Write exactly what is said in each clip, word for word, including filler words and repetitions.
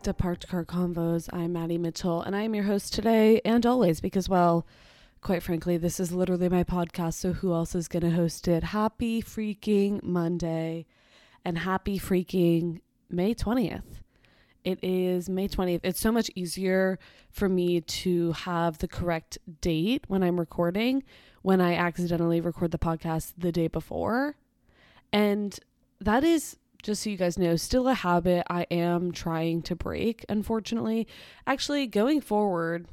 back to Parked Car Convos. I'm Maddie Mitchell, and I am your host today and always because, well, quite frankly, this is literally my podcast, so who else is going to host it? Happy freaking Monday, and happy freaking May twentieth. It is May twentieth. It's so much easier for me to have the correct date when I'm recording when I accidentally record the podcast the day before. And that is, just so you guys know, still a habit I am trying to break, unfortunately. Actually, going forward,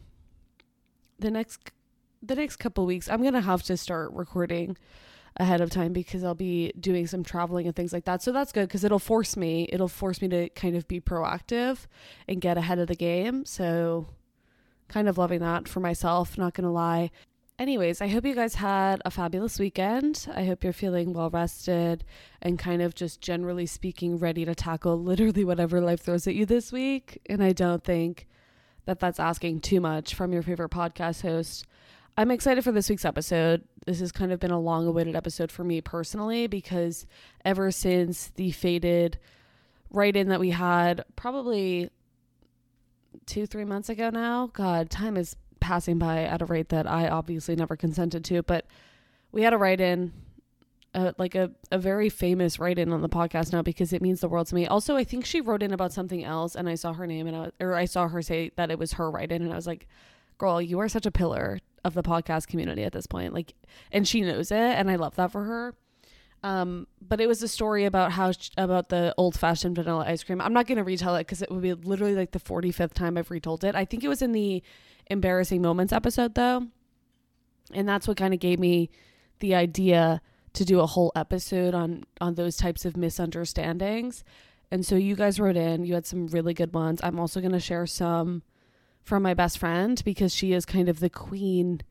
the next the next couple of weeks, I'm going to have to start recording ahead of time because I'll be doing some traveling and things like that. So that's good because it'll force me, it'll force me to kind of be proactive and get ahead of the game. So kind of loving that for myself, not going to lie. Anyways, I hope you guys had a fabulous weekend. I hope you're feeling well rested and kind of just generally speaking ready to tackle literally whatever life throws at you this week. And I don't think that that's asking too much from your favorite podcast host. I'm excited for this week's episode. This has kind of been a long-awaited episode for me personally because ever since the faded write-in that we had probably two, three months ago now, God, time is passing by at a rate that I obviously never consented to, but we had a write-in, uh, like a, a very famous write-in on the podcast now because it means the world to me. Also, I think she wrote in about something else and I saw her name and I, or I saw her say that it was her write-in and I was like, girl, you are such a pillar of the podcast community at this point. Like, and she knows it and I love that for her. Um, but it was a story about how, sh- about the old fashioned vanilla ice cream. I'm not going to retell it because it would be literally like the forty-fifth time I've retold it. I think it was in the embarrassing moments episode though. And that's what kind of gave me the idea to do a whole episode on, on those types of misunderstandings. And so you guys wrote in, you had some really good ones. I'm also going to share some from my best friend because she is kind of the queen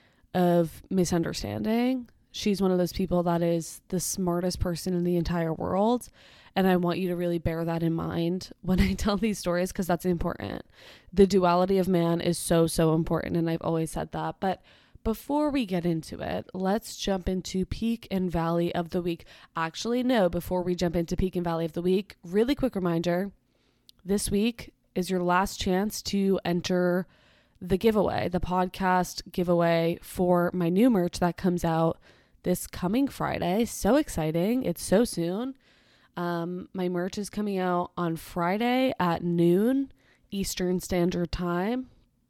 of misunderstanding. She's one of those people that is the smartest person in the entire world. And I want you to really bear that in mind when I tell these stories because that's important. The duality of man is so, so important. And I've always said that. But before we get into it, let's jump into peak and valley of the week. Actually, no, before we jump into peak and valley of the week, really quick reminder, this week is your last chance to enter the giveaway, the podcast giveaway for my new merch that comes out this coming Friday. So exciting. It's so soon. Um, my merch is coming out on Friday at noon Eastern Standard Time.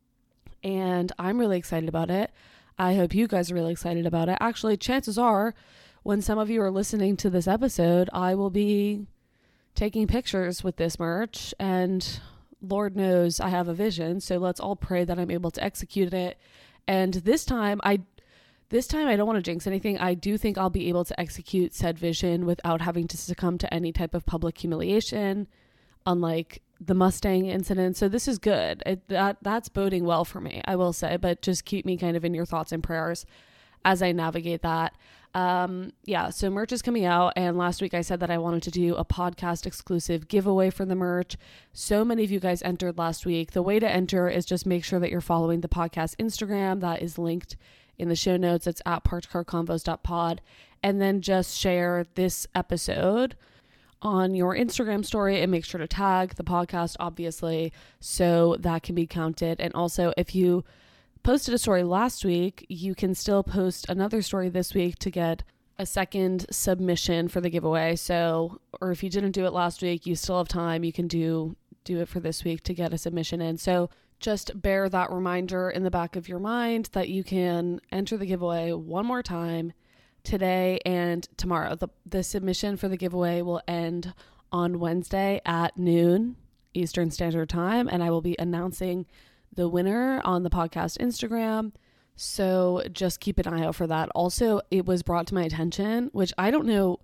And I'm really excited about it. I hope you guys are really excited about it. Actually, chances are when some of you are listening to this episode, I will be taking pictures with this merch and Lord knows I have a vision. So let's all pray that I'm able to execute it. And this time I This time, I don't want to jinx anything. I do think I'll be able to execute said vision without having to succumb to any type of public humiliation, unlike the Mustang incident. So this is good. It, that That's boding well for me, I will say, but just keep me kind of in your thoughts and prayers as I navigate that. Um, yeah, so merch is coming out. And last week I said that I wanted to do a podcast exclusive giveaway for the merch. So many of you guys entered last week. The way to enter is just make sure that you're following the podcast Instagram. That is linked in the show notes. It's at parked car convos dot pod. And then just share this episode on your Instagram story and make sure to tag the podcast, obviously, so that can be counted. And also, if you posted a story last week, you can still post another story this week to get a second submission for the giveaway. So, or if you didn't do it last week, you still have time. You can do do it for this week to get a submission in. So just bear that reminder in the back of your mind that you can enter the giveaway one more time today and tomorrow. The, the submission for the giveaway will end on Wednesday at noon Eastern Standard Time, and I will be announcing the winner on the podcast Instagram. So just keep an eye out for that. Also, it was brought to my attention, which I don't know.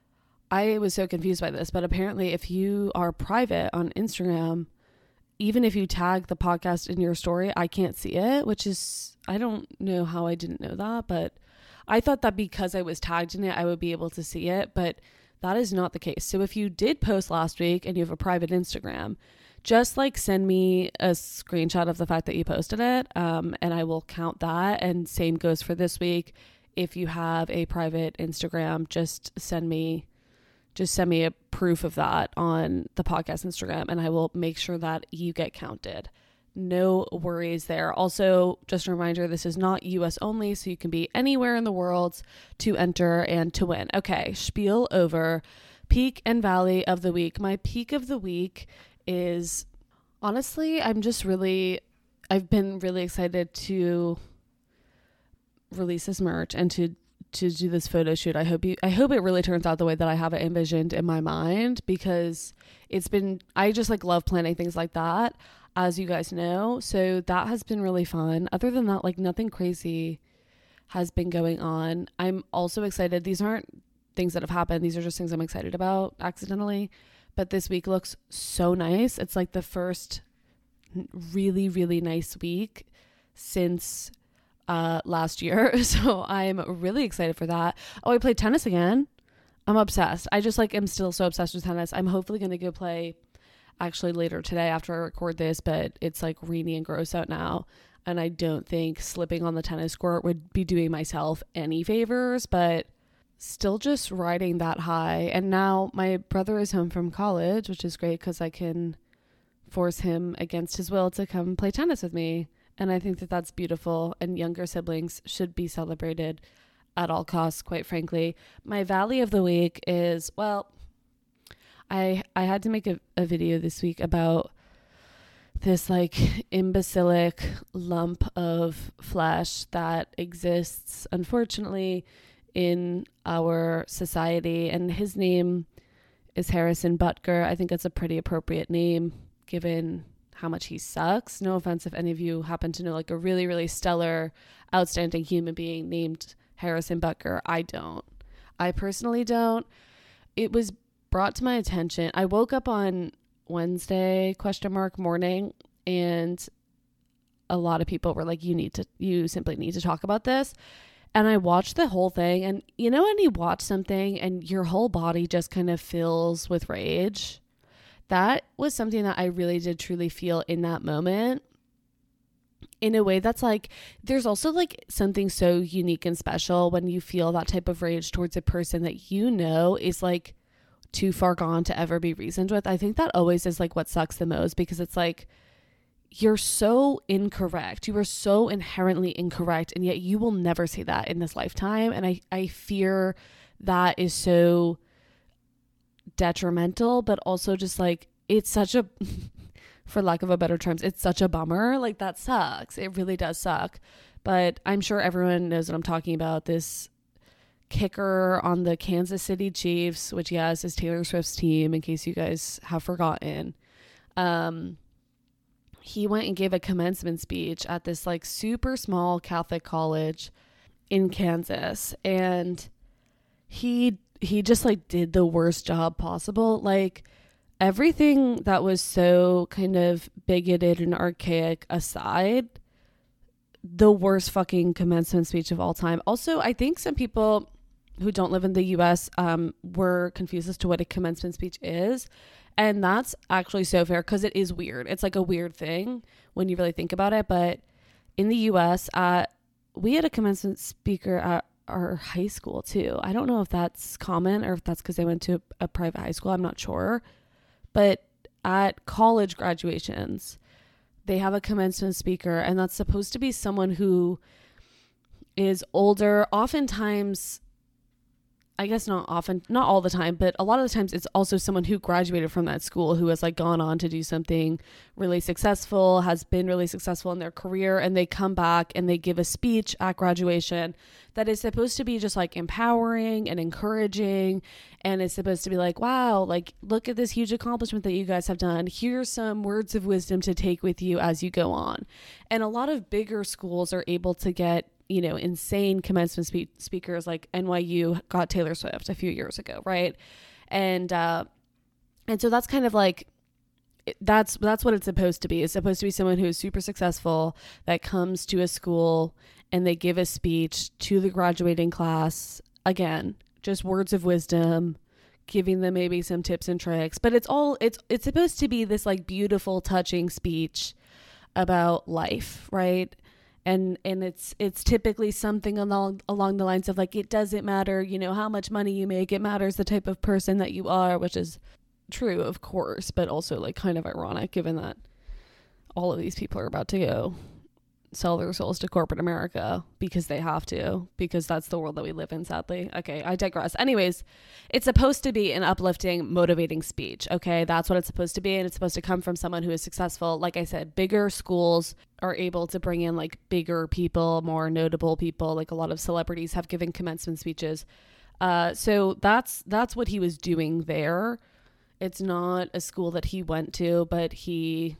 I was so confused by this, but apparently if you are private on Instagram, even if you tag the podcast in your story, I can't see it, which is, I don't know how I didn't know that, but I thought that because I was tagged in it, I would be able to see it, but that is not the case. So if you did post last week and you have a private Instagram, just like send me a screenshot of the fact that you posted it, um, and I will count that. And same goes for this week. If you have a private Instagram, just send me just send me a proof of that on the podcast Instagram, and I will make sure that you get counted. No worries there. Also, just a reminder, this is not U S only, so you can be anywhere in the world to enter and to win. Okay, spiel over. Peak and valley of the week. My peak of the week is, honestly, I'm just really, I've been really excited to release this merch and to to do this photo shoot. I hope you, I hope it really turns out the way that I have it envisioned in my mind, because it's been, I just like love planning things like that, as you guys know. So that has been really fun. Other than that, like nothing crazy has been going on. I'm also excited. These aren't things that have happened. These are just things I'm excited about accidentally. But this week looks so nice. It's like the first really, really nice week since uh, last year. So I'm really excited for that. Oh, I played tennis again. I'm obsessed. I just like am still so obsessed with tennis. I'm hopefully going to go play actually later today after I record this, but it's like rainy and gross out now, and I don't think slipping on the tennis court would be doing myself any favors, but still just riding that high. And now my brother is home from college, which is great because I can force him against his will to come play tennis with me, and I think that that's beautiful, and younger siblings should be celebrated at all costs, quite frankly. My valley of the week is, well, I I had to make a, a video this week about this like imbecilic lump of flesh that exists, unfortunately, in our society. And his name is Harrison Butker. I think that's a pretty appropriate name given how much he sucks. No offense if any of you happen to know like a really, really stellar, outstanding human being named Harrison Butker. I don't. I personally don't. It was brought to my attention. I woke up on Wednesday question mark morning, and a lot of people were like, you need to, you simply need to talk about this. And I watched the whole thing, and you know, when you watch something and your whole body just kind of fills with rage, that was something that I really did truly feel in that moment, in a way that's like, there's also like something so unique and special when you feel that type of rage towards a person that you know is like too far gone to ever be reasoned with. I think that always is like what sucks the most, because it's like, you're so incorrect. You are so inherently incorrect, and yet you will never say that in this lifetime. And I, I fear that is so detrimental, but also just like, it's such a, for lack of a better terms, it's such a bummer. Like that sucks. It really does suck. But I'm sure everyone knows what I'm talking about. This kicker on the Kansas City Chiefs, which yes is Taylor Swift's team, in case you guys have forgotten. Um, he went and gave a commencement speech at this like super small Catholic college in Kansas, and he he just like did the worst job possible. Like everything that was so kind of bigoted and archaic aside, the worst fucking commencement speech of all time. Also, I think some people who don't live in the U S um, were confused as to what a commencement speech is. And that's actually so fair, because it is weird. It's like a weird thing when you really think about it. But in the U S, uh, we had a commencement speaker at our high school too. I don't know if that's common or if that's because they went to a private high school. I'm not sure. But at college graduations, they have a commencement speaker, and that's supposed to be someone who is older. Oftentimes, I guess not often, not all the time, but a lot of the times it's also someone who graduated from that school, who has like gone on to do something really successful, has been really successful in their career, and they come back and they give a speech at graduation that is supposed to be just like empowering and encouraging, and it's supposed to be like, wow, like look at this huge accomplishment that you guys have done. Here's some words of wisdom to take with you as you go on. And a lot of bigger schools are able to get, you know, insane commencement spe- speakers, like N Y U got Taylor Swift a few years ago, right? And uh, and so that's kind of like, that's that's what it's supposed to be. It's supposed to be someone who is super successful that comes to a school and they give a speech to the graduating class. Again, just words of wisdom, giving them maybe some tips and tricks, but it's all it's it's supposed to be this like beautiful, touching speech about life, right? And and it's it's typically something along along the lines of like, it doesn't matter, you know, how much money you make. It matters the type of person that you are, which is true, of course, but also like kind of ironic given that all of these people are about to go sell their souls to corporate America because they have to, because that's the world that we live in, sadly. Okay, I digress. Anyways, it's supposed to be an uplifting, motivating speech. Okay, that's what it's supposed to be. And it's supposed to come from someone who is successful. Like I said, bigger schools are able to bring in like bigger people, more notable people. Like a lot of celebrities have given commencement speeches. Uh, so that's that's what he was doing there. It's not a school that he went to, but he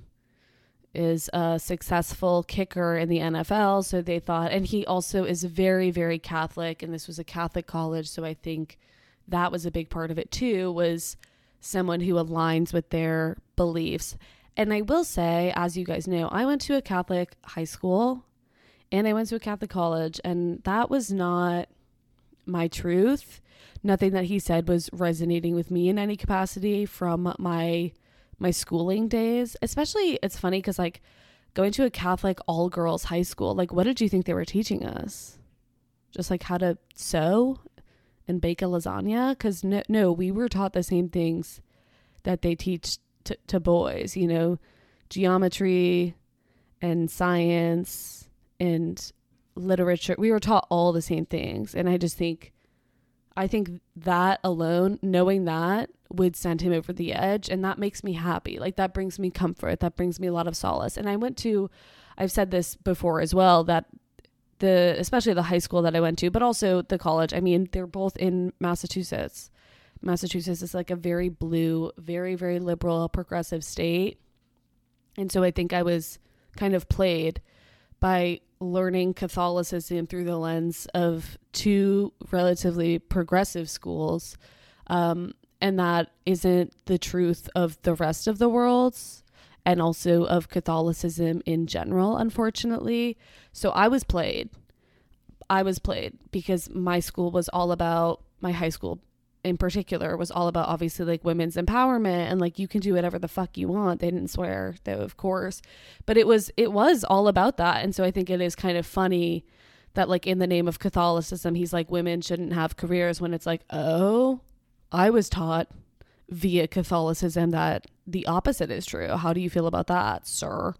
is a successful kicker in the N F L. So they thought, and he also is very, very Catholic, and this was a Catholic college. So I think that was a big part of it too, was someone who aligns with their beliefs. And I will say, as you guys know, I went to a Catholic high school and I went to a Catholic college, and that was not my truth. Nothing that he said was resonating with me in any capacity from my my schooling days. Especially, it's funny because like going to a Catholic all girls high school, like what did you think they were teaching us? Just like how to sew and bake a lasagna? Because no, no, we were taught the same things that they teach to, to boys, you know, geometry and science and literature. We were taught all the same things. And I just think, I think that alone, knowing that, would send him over the edge. And that makes me happy. Like that brings me comfort. That brings me a lot of solace. And I went to, I've said this before as well, that the, especially the high school that I went to, but also the college, I mean, they're both in Massachusetts. Massachusetts is like a very blue, very, very liberal, progressive state. And so I think I was kind of played by learning Catholicism through the lens of two relatively progressive schools. Um, and that isn't the truth of the rest of the world, and also of Catholicism in general, unfortunately. So I was played. I was played because my school was all about, my high school in particular was all about obviously like women's empowerment and like you can do whatever the fuck you want. They didn't swear though, of course, but it was it was all about that. And so I think it is kind of funny that like in the name of Catholicism he's like women shouldn't have careers, when it's like, oh, I was taught via Catholicism that the opposite is true. How do you feel about that, sir?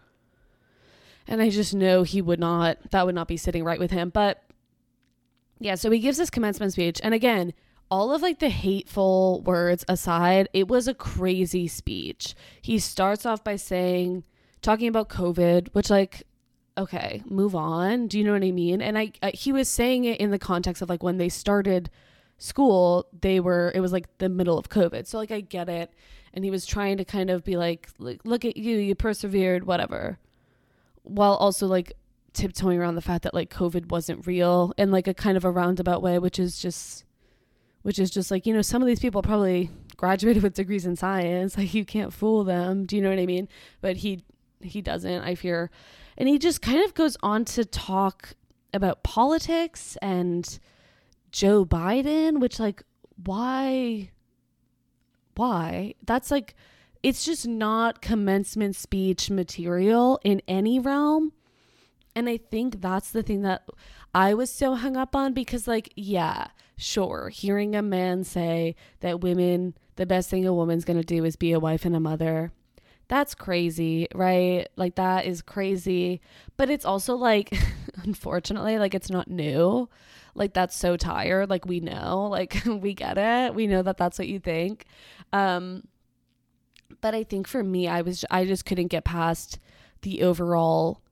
And I just know he would not, that would not be sitting right with him. But yeah, so he gives this commencement speech, and again, all of like the hateful words aside, it was a crazy speech. He starts off by saying, talking about COVID, which like, okay, move on. Do you know what I mean? And I, I he was saying it in the context of like when they started school, they were, it was like the middle of COVID. So like, I get it. And he was trying to kind of be like, like look at you, you persevered, whatever. While also like tiptoeing around the fact that like COVID wasn't real in like a kind of a roundabout way, which is just, which is just like, you know, some of these people probably graduated with degrees in science. Like you can't fool them. Do you know what I mean? But he, he doesn't, I fear. And he just kind of goes on to talk about politics and Joe Biden, which like, why, why? That's like, it's just not commencement speech material in any realm. And I think that's the thing that I was so hung up on, because like, yeah, sure, hearing a man say that women, the best thing a woman's going to do is be a wife and a mother, that's crazy, right? Like that is crazy. But it's also like, unfortunately, like it's not new. Like that's so tired. Like we know, like we get it. We know that that's what you think. Um, but I think for me, I was, I just couldn't get past the overall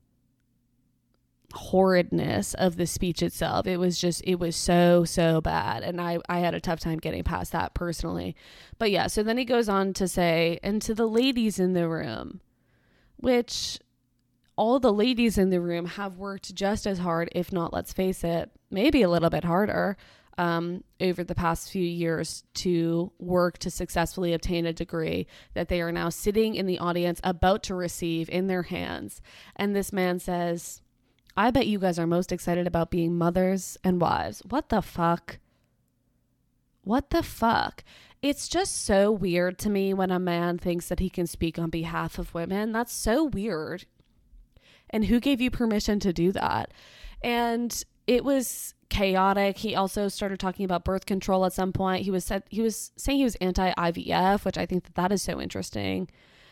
horridness of the speech itself. It was just, it was so, so bad. And I, I had a tough time getting past that personally. But yeah, so then he goes on to say, and to the ladies in the room, which all the ladies in the room have worked just as hard, if not, let's face it, maybe a little bit harder, um, over the past few years to work to successfully obtain a degree that they are now sitting in the audience about to receive in their hands. And this man says, I bet you guys are most excited about being mothers and wives. What the fuck? What the fuck? It's just so weird to me when a man thinks that he can speak on behalf of women. That's so weird. And who gave you permission to do that? And it was chaotic. He also started talking about birth control at some point. He was said he was saying he was anti-I V F, which I think that that is so interesting.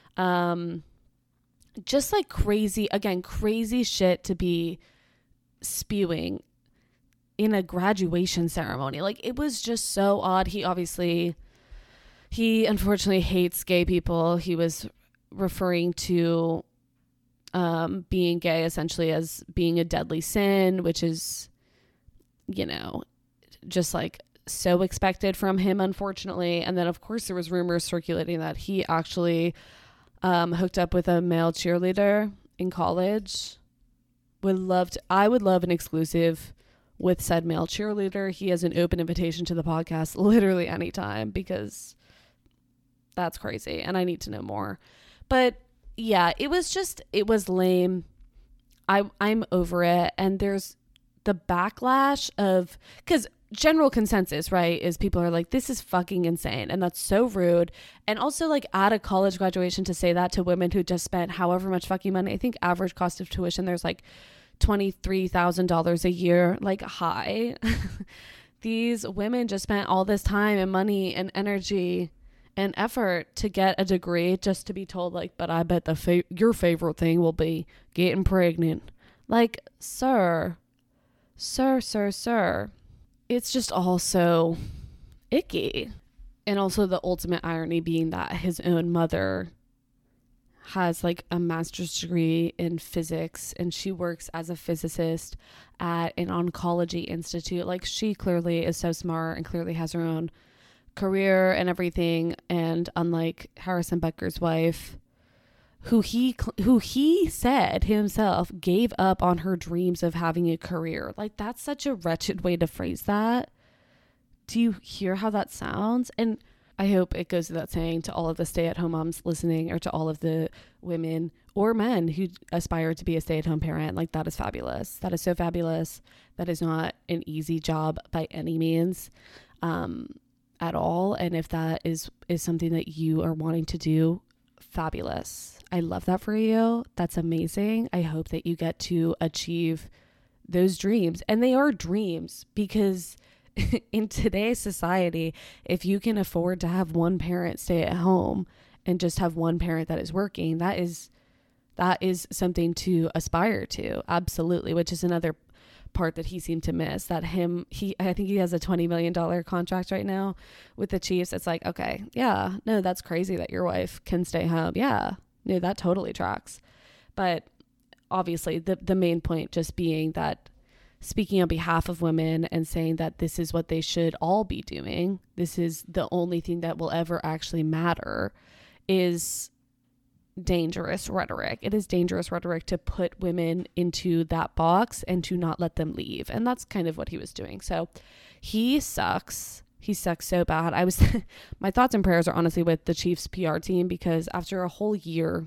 Um, just like crazy, again, crazy shit to be spewing in a graduation ceremony. Like, it was just so odd. He obviously, he unfortunately hates gay people. He was referring to um, being gay essentially as being a deadly sin, which is, you know, just like so expected from him, unfortunately. And then, of course, there was rumors circulating that he actually um, hooked up with a male cheerleader in college. Would love to, I would love an exclusive with said male cheerleader. He has an open invitation to the podcast literally anytime, because that's crazy and I need to know more. But yeah, it was just, it was lame. I, I'm over it. And there's the backlash of, because general consensus, right, is people are like, this is fucking insane. And that's so rude. And also, like, at a college graduation to say that to women who just spent however much fucking money. I think average cost of tuition, there's like twenty-three thousand dollars a year. Like, hi. These women just spent all this time and money and energy and effort to get a degree just to be told, like, but I bet the fa- your favorite thing will be getting pregnant. Like, sir, sir, sir, sir. It's just all so icky. And also the ultimate irony being that his own mother has like a master's degree in physics and she works as a physicist at an oncology institute. Like, she clearly is so smart and clearly has her own career and everything. And unlike Harrison Becker's wife, who he who he said himself gave up on her dreams of having a career. Like, that's such a wretched way to phrase that. Do you hear how that sounds? And I hope it goes without saying to all of the stay-at-home moms listening, or to all of the women or men who aspire to be a stay-at-home parent, like, that is fabulous. That is so fabulous. That is not an easy job by any means, um, at all. And if that is is something that you are wanting to do, fabulous. I love that for you. That's amazing. I hope that you get to achieve those dreams. And they are dreams, because in today's society, if you can afford to have one parent stay at home and just have one parent that is working, that is that is something to aspire to. Absolutely. Which is another part that he seemed to miss, that him he I think he has a twenty million dollars contract right now with the Chiefs. It's like, okay, yeah, no, that's crazy that your wife can stay home. Yeah, no, that totally tracks. But obviously the the main point just being that, speaking on behalf of women and saying that this is what they should all be doing, this is the only thing that will ever actually matter, is dangerous rhetoric. It is dangerous rhetoric to put women into that box and to not let them leave. And that's kind of what he was doing. So he sucks. He sucks so bad. I was, my thoughts and prayers are honestly with the Chiefs P R team, because after a whole year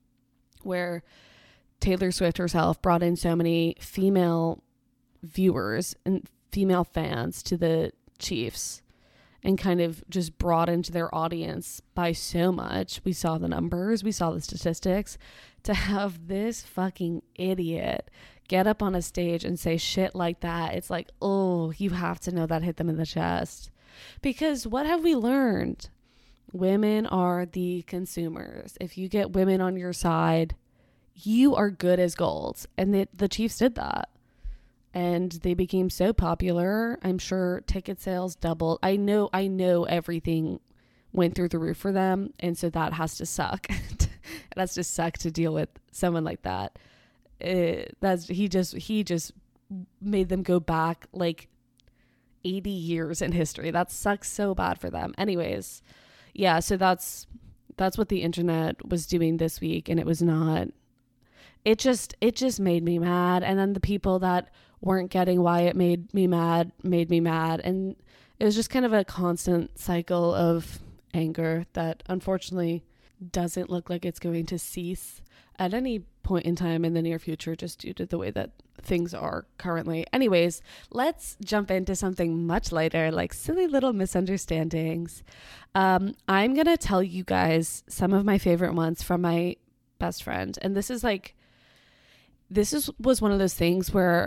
where Taylor Swift herself brought in so many female viewers and female fans to the Chiefs and kind of just broadened their audience by so much. We saw the numbers, we saw the statistics. To have this fucking idiot get up on a stage and say shit like that, it's like, oh, you have to know that hit them in the chest. Because what have we learned? Women are the consumers. If you get women on your side, you are good as gold. And the, the Chiefs did that. And they became so popular. I'm sure ticket sales doubled. I know, I know everything went through the roof for them. And so that has to suck. It has to suck to deal with someone like that. It, that's, he just, he just made them go back like eighty years in history. That sucks so bad for them. Anyways, yeah, so that's, that's what the internet was doing this week. And it was not, it just, it just made me mad. And then the people that weren't getting why it made me mad, made me mad. And it was just kind of a constant cycle of anger that unfortunately doesn't look like it's going to cease at any point in time in the near future, just due to the way that things are currently. Anyways, let's jump into something much lighter, like silly little misunderstandings. Um, I'm going to tell you guys some of my favorite ones from my best friend. And this is like, this is was one of those things where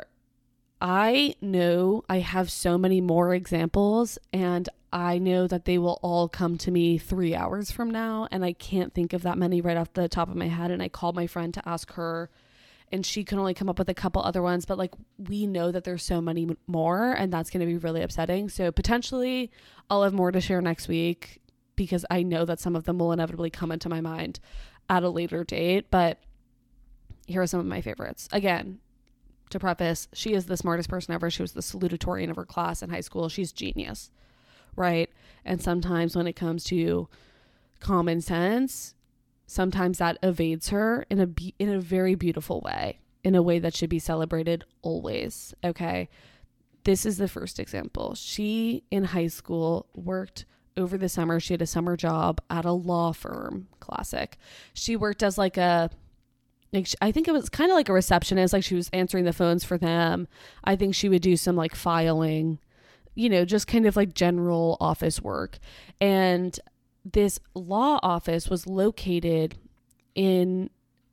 I know I have so many more examples, and I know that they will all come to me three hours from now, and I can't think of that many right off the top of my head. And I called my friend to ask her, and she could only come up with a couple other ones, but like, we know that there's so many more, and that's going to be really upsetting. So potentially I'll have more to share next week, because I know that some of them will inevitably come into my mind at a later date. But here are some of my favorites. Again, to preface, she is the smartest person ever. She was the salutatorian of her class in high school. She's genius, right? And sometimes when it comes to common sense, sometimes that evades her in a be- in a very beautiful way, in a way that should be celebrated always. Okay, this is the first example. She, in high school, worked over the summer. She had a summer job at a law firm. Classic. She worked as like a, like I think it was kind of like a receptionist. Like she was answering the phones for them. I think she would do some like filing, you know, just kind of like general office work. And this law office was located in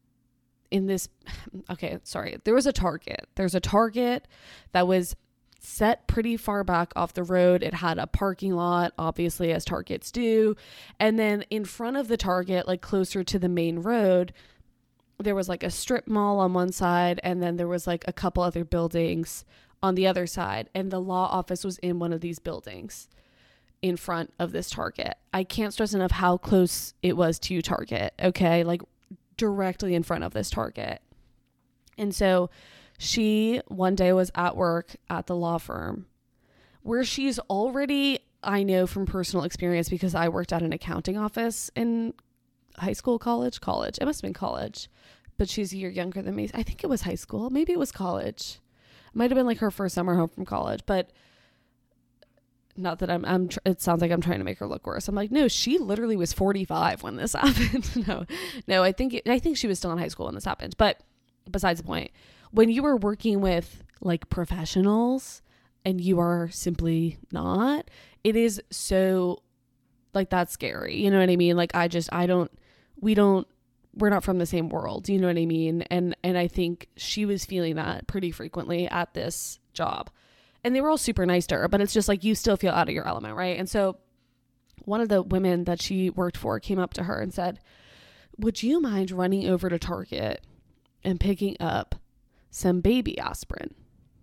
in this okay sorry there was a Target there's a Target that was set pretty far back off the road. It had a parking lot, obviously, as Targets do, and then in front of the Target, like closer to the main road, there was like a strip mall on one side, and then there was like a couple other buildings on the other side, and the law office was in one of these buildings in front of this Target. I can't stress enough how close it was to Target, okay? Like directly in front of this Target. And so she one day was at work at the law firm, where she's already, I know from personal experience, because I worked at an accounting office in high school, college, college. It must have been college, but she's a year younger than me. I think it was high school. Maybe it was college. It might have been like her first summer home from college, but not that I'm, I'm, tr- it sounds like I'm trying to make her look worse. I'm like, no, she literally was forty-five when this happened. no, no, I think, it, I think she was still in high school when this happened, but besides the point, when you are working with like professionals and you are simply not, it is so like, that's scary. You know what I mean? Like, I just, I don't, we don't, we're not from the same world. You know what I mean? And, and I think she was feeling that pretty frequently at this job. And they were all super nice to her, but it's just like, you still feel out of your element, right? And so one of the women that she worked for came up to her and said, would you mind running over to Target and picking up some baby aspirin?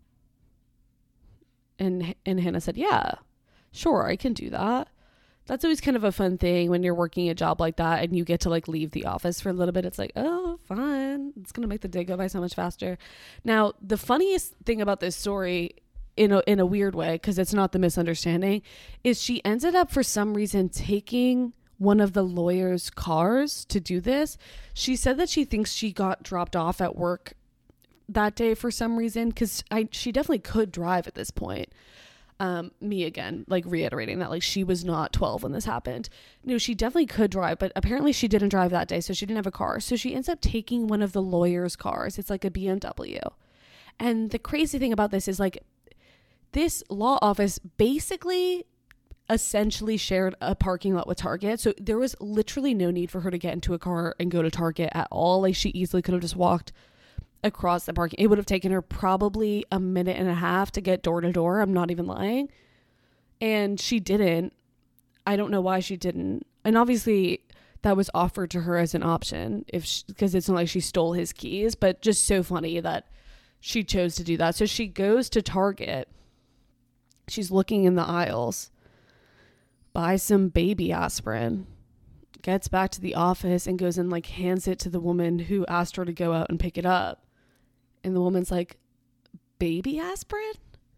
And, and Hannah said, yeah, sure, I can do that. That's always kind of a fun thing when you're working a job like that and you get to like leave the office for a little bit. It's like, oh, fine. It's going to make the day go by so much faster. Now, the funniest thing about this story, in a, in a weird way, because it's not the misunderstanding, is she ended up for some reason taking one of the lawyer's cars to do this. She said that she thinks she got dropped off at work that day for some reason, because I she definitely could drive at this point. Um, me again, like reiterating that, like, she was not twelve when this happened. No, she definitely could drive, but apparently she didn't drive that day, so she didn't have a car. So she ends up taking one of the lawyer's cars. It's like a B M W. And the crazy thing about this is, like, this law office basically essentially shared a parking lot with Target. So there was literally no need for her to get into a car and go to Target at all. Like, she easily could have just walked across the parking. It would have taken her probably a minute and a half to get door to door. I'm not even lying. And she didn't. I don't know why she didn't. And obviously that was offered to her as an option, if because it's not like she stole his keys, but just so funny that she chose to do that. So she goes to Target. She's looking in the aisles, buys some baby aspirin, gets back to the office and goes and like hands it to the woman who asked her to go out and pick it up. And the woman's like, baby aspirin?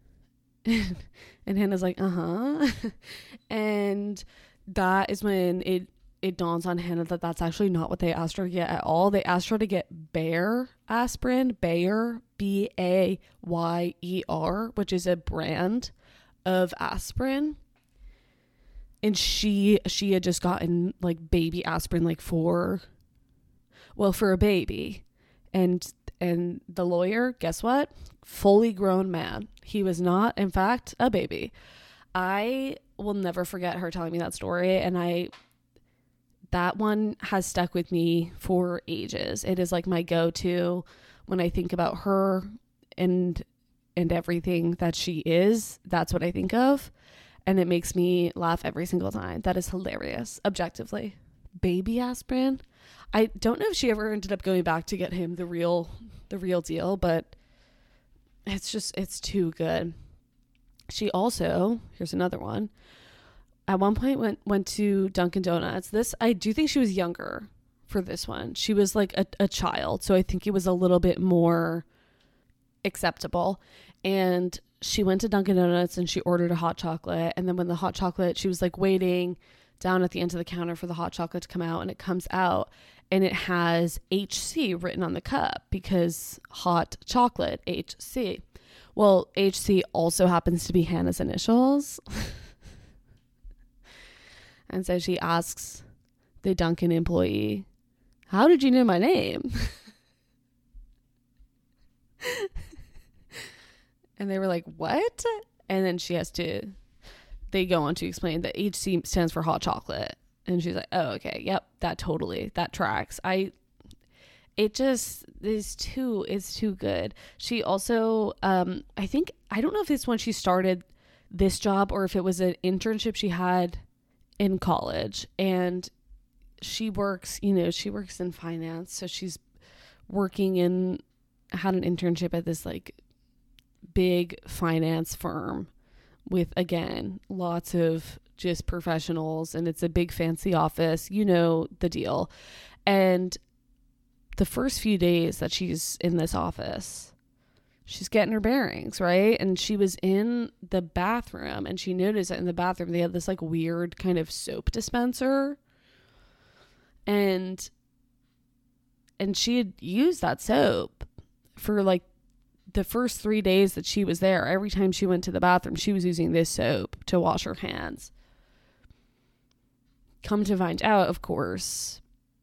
And Hannah's like, uh-huh. And that is when it, it dawns on Hannah that that's actually not what they asked her to get at all. They asked her to get Bayer aspirin, Bayer, B A Y E R, which is a brand of aspirin. And she she had just gotten like baby aspirin, like for, well, for a baby. And and the lawyer, guess what? Fully grown man. He was not, in fact, a baby. I will never forget her telling me that story. And I, that one has stuck with me for ages. It is like my go-to when I think about her and and everything that she is, that's what I think of. And it makes me laugh every single time. That is hilarious, objectively. Baby aspirin. I don't know if she ever ended up going back to get him the real the real deal, but it's just, it's too good. She also, here's another one. At one point went went to Dunkin' Donuts. This, I do think she was younger for this one. She was like a, a child, so I think it was a little bit more acceptable. And she went to Dunkin' Donuts and she ordered a hot chocolate. And then when the hot chocolate, she was like waiting down at the end of the counter for the hot chocolate to come out, and it comes out and it has H C written on the cup because hot chocolate, H C. Well, H C also happens to be Hannah's initials. And so she asks the Dunkin' employee, "How did you know my name?" And they were like, "What?" And then she has to, they go on to explain that H C stands for hot chocolate. And she's like, "Oh, okay. Yep. That totally, that tracks." I, it just is too, it's too good. She also, um, I think, I don't know if it's when she started this job or if it was an internship she had in college. And she works, you know, she works in finance. So she's working in, had an internship at this like big finance firm with, again, lots of just professionals, and it's a big fancy office, you know the deal. And the first few days that she's in this office, she's getting her bearings, right? And she was in the bathroom and she noticed that in the bathroom they had this like weird kind of soap dispenser, and and she had used that soap for like the first three days that she was there. Every time she went to the bathroom, she was using this soap to wash her hands. Come to find out, of course,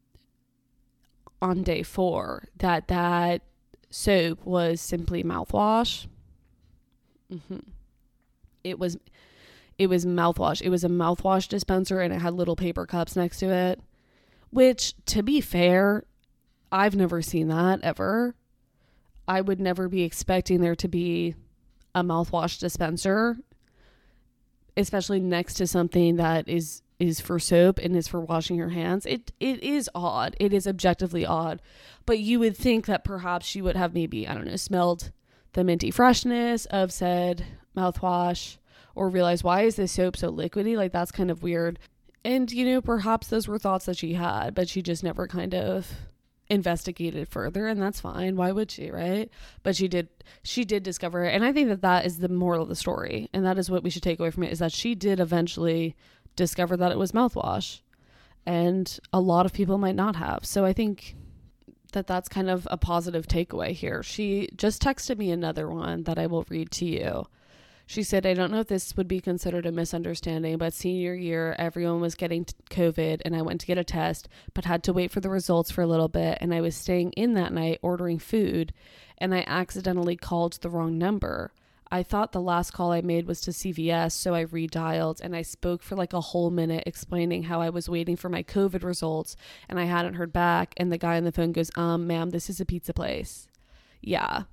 on day four, that that soap was simply mouthwash. Mm-hmm. It was, it was mouthwash. It was a mouthwash dispenser, and it had little paper cups next to it, which, to be fair, I've never seen that ever. I would never be expecting there to be a mouthwash dispenser, especially next to something that is is for soap and is for washing your hands. It it is odd. It is objectively odd. But you would think that perhaps she would have maybe, I don't know, smelled the minty freshness of said mouthwash, or realize, why is this soap so liquidy? Like, that's kind of weird. And, you know, perhaps those were thoughts that she had, but she just never kind of investigated further, and that's fine. Why would she, right? But she did she did discover it, and I think that that is the moral of the story, and that is what we should take away from it, is that she did eventually discover that it was mouthwash, and a lot of people might not have. So I think that that's kind of a positive takeaway here. She just texted me another one that I will read to you. She said, "I don't know if this would be considered a misunderstanding, but senior year, everyone was getting COVID and I went to get a test, but had to wait for the results for a little bit. And I was staying in that night ordering food, and I accidentally called the wrong number. I thought the last call I made was to C V S, so I redialed, and I spoke for like a whole minute explaining how I was waiting for my COVID results and I hadn't heard back. And the guy on the phone goes, um, ma'am, this is a pizza place." Yeah.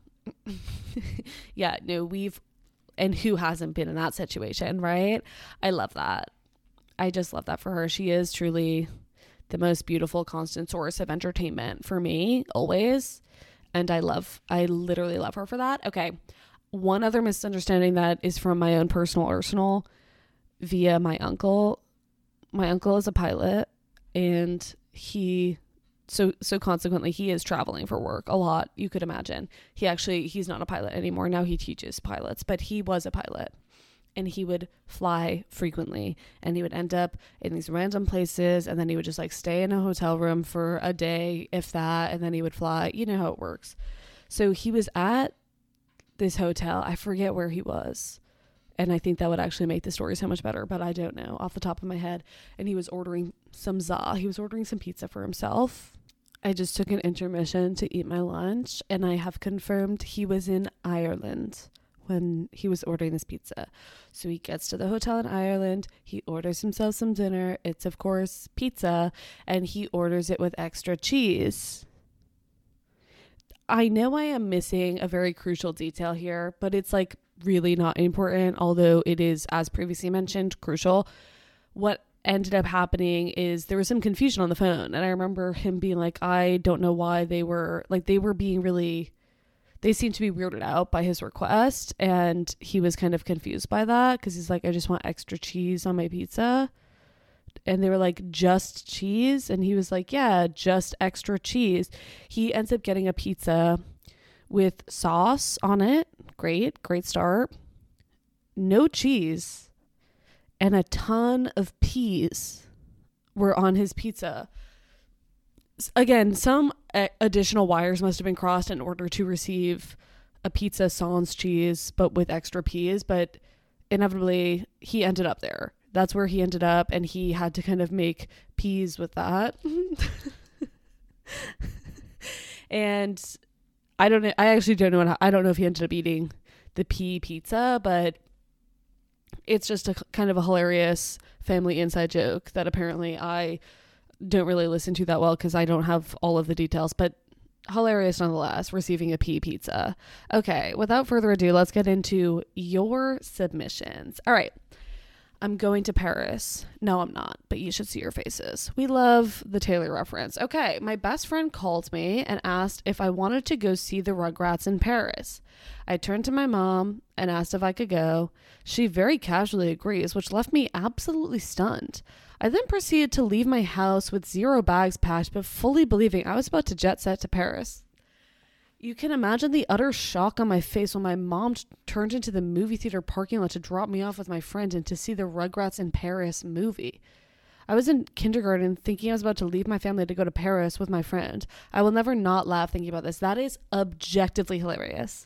Yeah, no, we've, and who hasn't been in that situation, right? I love that. I just love that for her. She is truly the most beautiful, constant source of entertainment for me, always. And I love, I literally love her for that. Okay. One other misunderstanding that is from my own personal arsenal via my uncle. My uncle is a pilot, and he, so, so consequently he is traveling for work a lot. You could imagine. He actually, he's not a pilot anymore. Now he teaches pilots, but he was a pilot, and he would fly frequently, and he would end up in these random places, and then he would just like stay in a hotel room for a day, if that, and then he would fly. You know how it works. So he was at this hotel. I forget where he was. And I think that would actually make the story so much better, but I don't know off the top of my head. And he was ordering some za. He was ordering some pizza for himself. I just took an intermission to eat my lunch, and I have confirmed he was in Ireland when he was ordering this pizza. So he gets to the hotel in Ireland. He orders himself some dinner. It's, of course, pizza, and he orders it with extra cheese. I know I am missing a very crucial detail here, but it's like really not important, although it is, as previously mentioned, crucial. What ended up happening is there was some confusion on the phone, and I remember him being like, I don't know why they were like they were being really they seemed to be weirded out by his request, and he was kind of confused by that because he's like, I just want extra cheese on my pizza. And they were like, just cheese? And he was like, yeah, just extra cheese. He ends up getting a pizza with sauce on it. Great, great start. No cheese. And a ton of peas were on his pizza. Again, some additional wires must have been crossed in order to receive a pizza sans cheese, but with extra peas. But inevitably, he ended up there. That's where he ended up, and he had to kind of make peas with that. And I don't know. I actually don't know. What, I don't know if he ended up eating the pea pizza, but it's just a kind of a hilarious family inside joke that apparently I don't really listen to that well because I don't have all of the details, but hilarious nonetheless, receiving a pea pizza. Okay, without further ado, let's get into your submissions. All right. I'm going to Paris. No, I'm not, but you should see your faces. We love the Taylor reference. Okay, my best friend called me and asked if I wanted to go see the Rugrats in Paris. I turned to my mom and asked if I could go. She very casually agrees, which left me absolutely stunned. I then proceeded to leave my house with zero bags packed, but fully believing I was about to jet set to Paris. You can imagine the utter shock on my face when my mom t- turned into the movie theater parking lot to drop me off with my friend and to see the Rugrats in Paris movie. I was in kindergarten thinking I was about to leave my family to go to Paris with my friend. I will never not laugh thinking about this. That is objectively hilarious.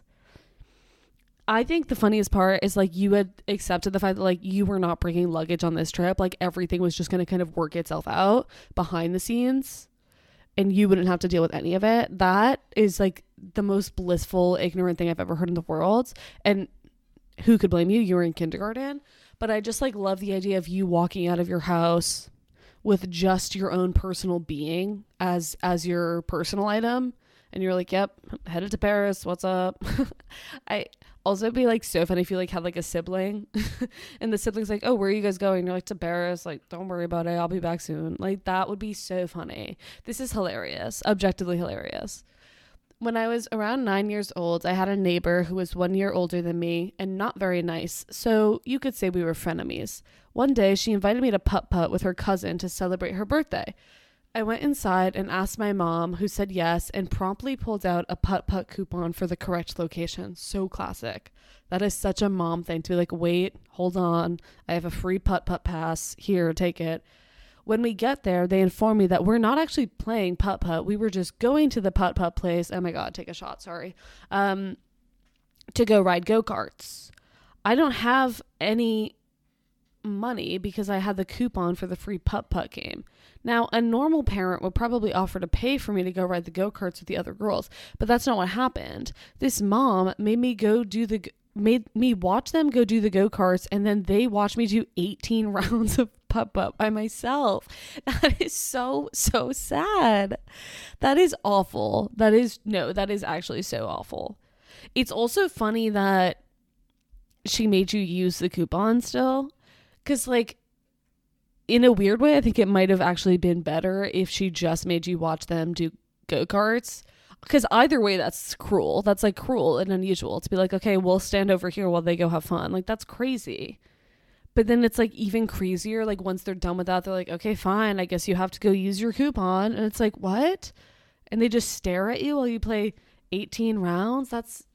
I think the funniest part is like you had accepted the fact that like you were not bringing luggage on this trip. Like everything was just going to kind of work itself out behind the scenes and you wouldn't have to deal with any of it. That is like the most blissful, ignorant thing I've ever heard in the world. And who could blame you? You were in kindergarten. But I just like love the idea of you walking out of your house with just your own personal being as as your personal item. And you're like, yep, headed to Paris. What's up? I also be like so funny if you like had like a sibling and the sibling's like, oh, where are you guys going? You're like, to Paris. Like, don't worry about it. I'll be back soon. Like, that would be so funny. This is hilarious. Objectively hilarious. When I was around nine years old, I had a neighbor who was one year older than me and not very nice. So you could say we were frenemies. One day she invited me to putt-putt with her cousin to celebrate her birthday. I went inside and asked my mom, who said yes, and promptly pulled out a putt-putt coupon for the correct location. So classic. That is such a mom thing to be like, wait, hold on. I have a free putt-putt pass. Here, take it. When we get there, they inform me that we're not actually playing putt-putt. We were just going to the putt-putt place. Oh my God, take a shot. Sorry. Um, to go ride go-karts. I don't have any money because I had the coupon for the free putt-putt game. Now, a normal parent would probably offer to pay for me to go ride the go-karts with the other girls, but that's not what happened. This mom made me go do the made me watch them go do the go-karts, and then they watched me do eighteen rounds of putt-putt by myself. That is so so sad. That is awful. That is no, that is actually so awful. It's also funny that she made you use the coupon still, because like in a weird way, I think it might have actually been better if she just made you watch them do go-karts. Because either way, that's cruel. That's like cruel and unusual to be like, okay, we'll stand over here while they go have fun. Like, that's crazy. But then it's like even crazier. Like once they're done with that, they're like, okay, fine. I guess you have to go use your coupon. And it's like, what? And they just stare at you while you play eighteen rounds. That's...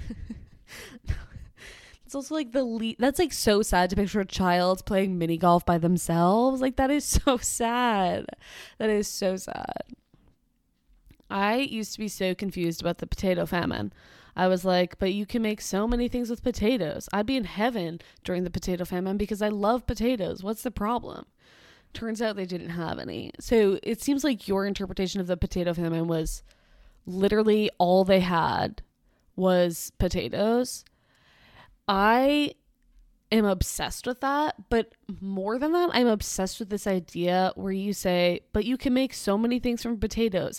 It's also like the le- that's like so sad to picture a child playing mini golf by themselves. Like that is so sad. That is so sad. I used to be so confused about the potato famine. I was like, but you can make so many things with potatoes. I'd be in heaven during the potato famine because I love potatoes. What's the problem? Turns out they didn't have any. So it seems like your interpretation of the potato famine was literally all they had was potatoes. I am obsessed with that, but more than that, I'm obsessed with this idea where you say, but you can make so many things from potatoes,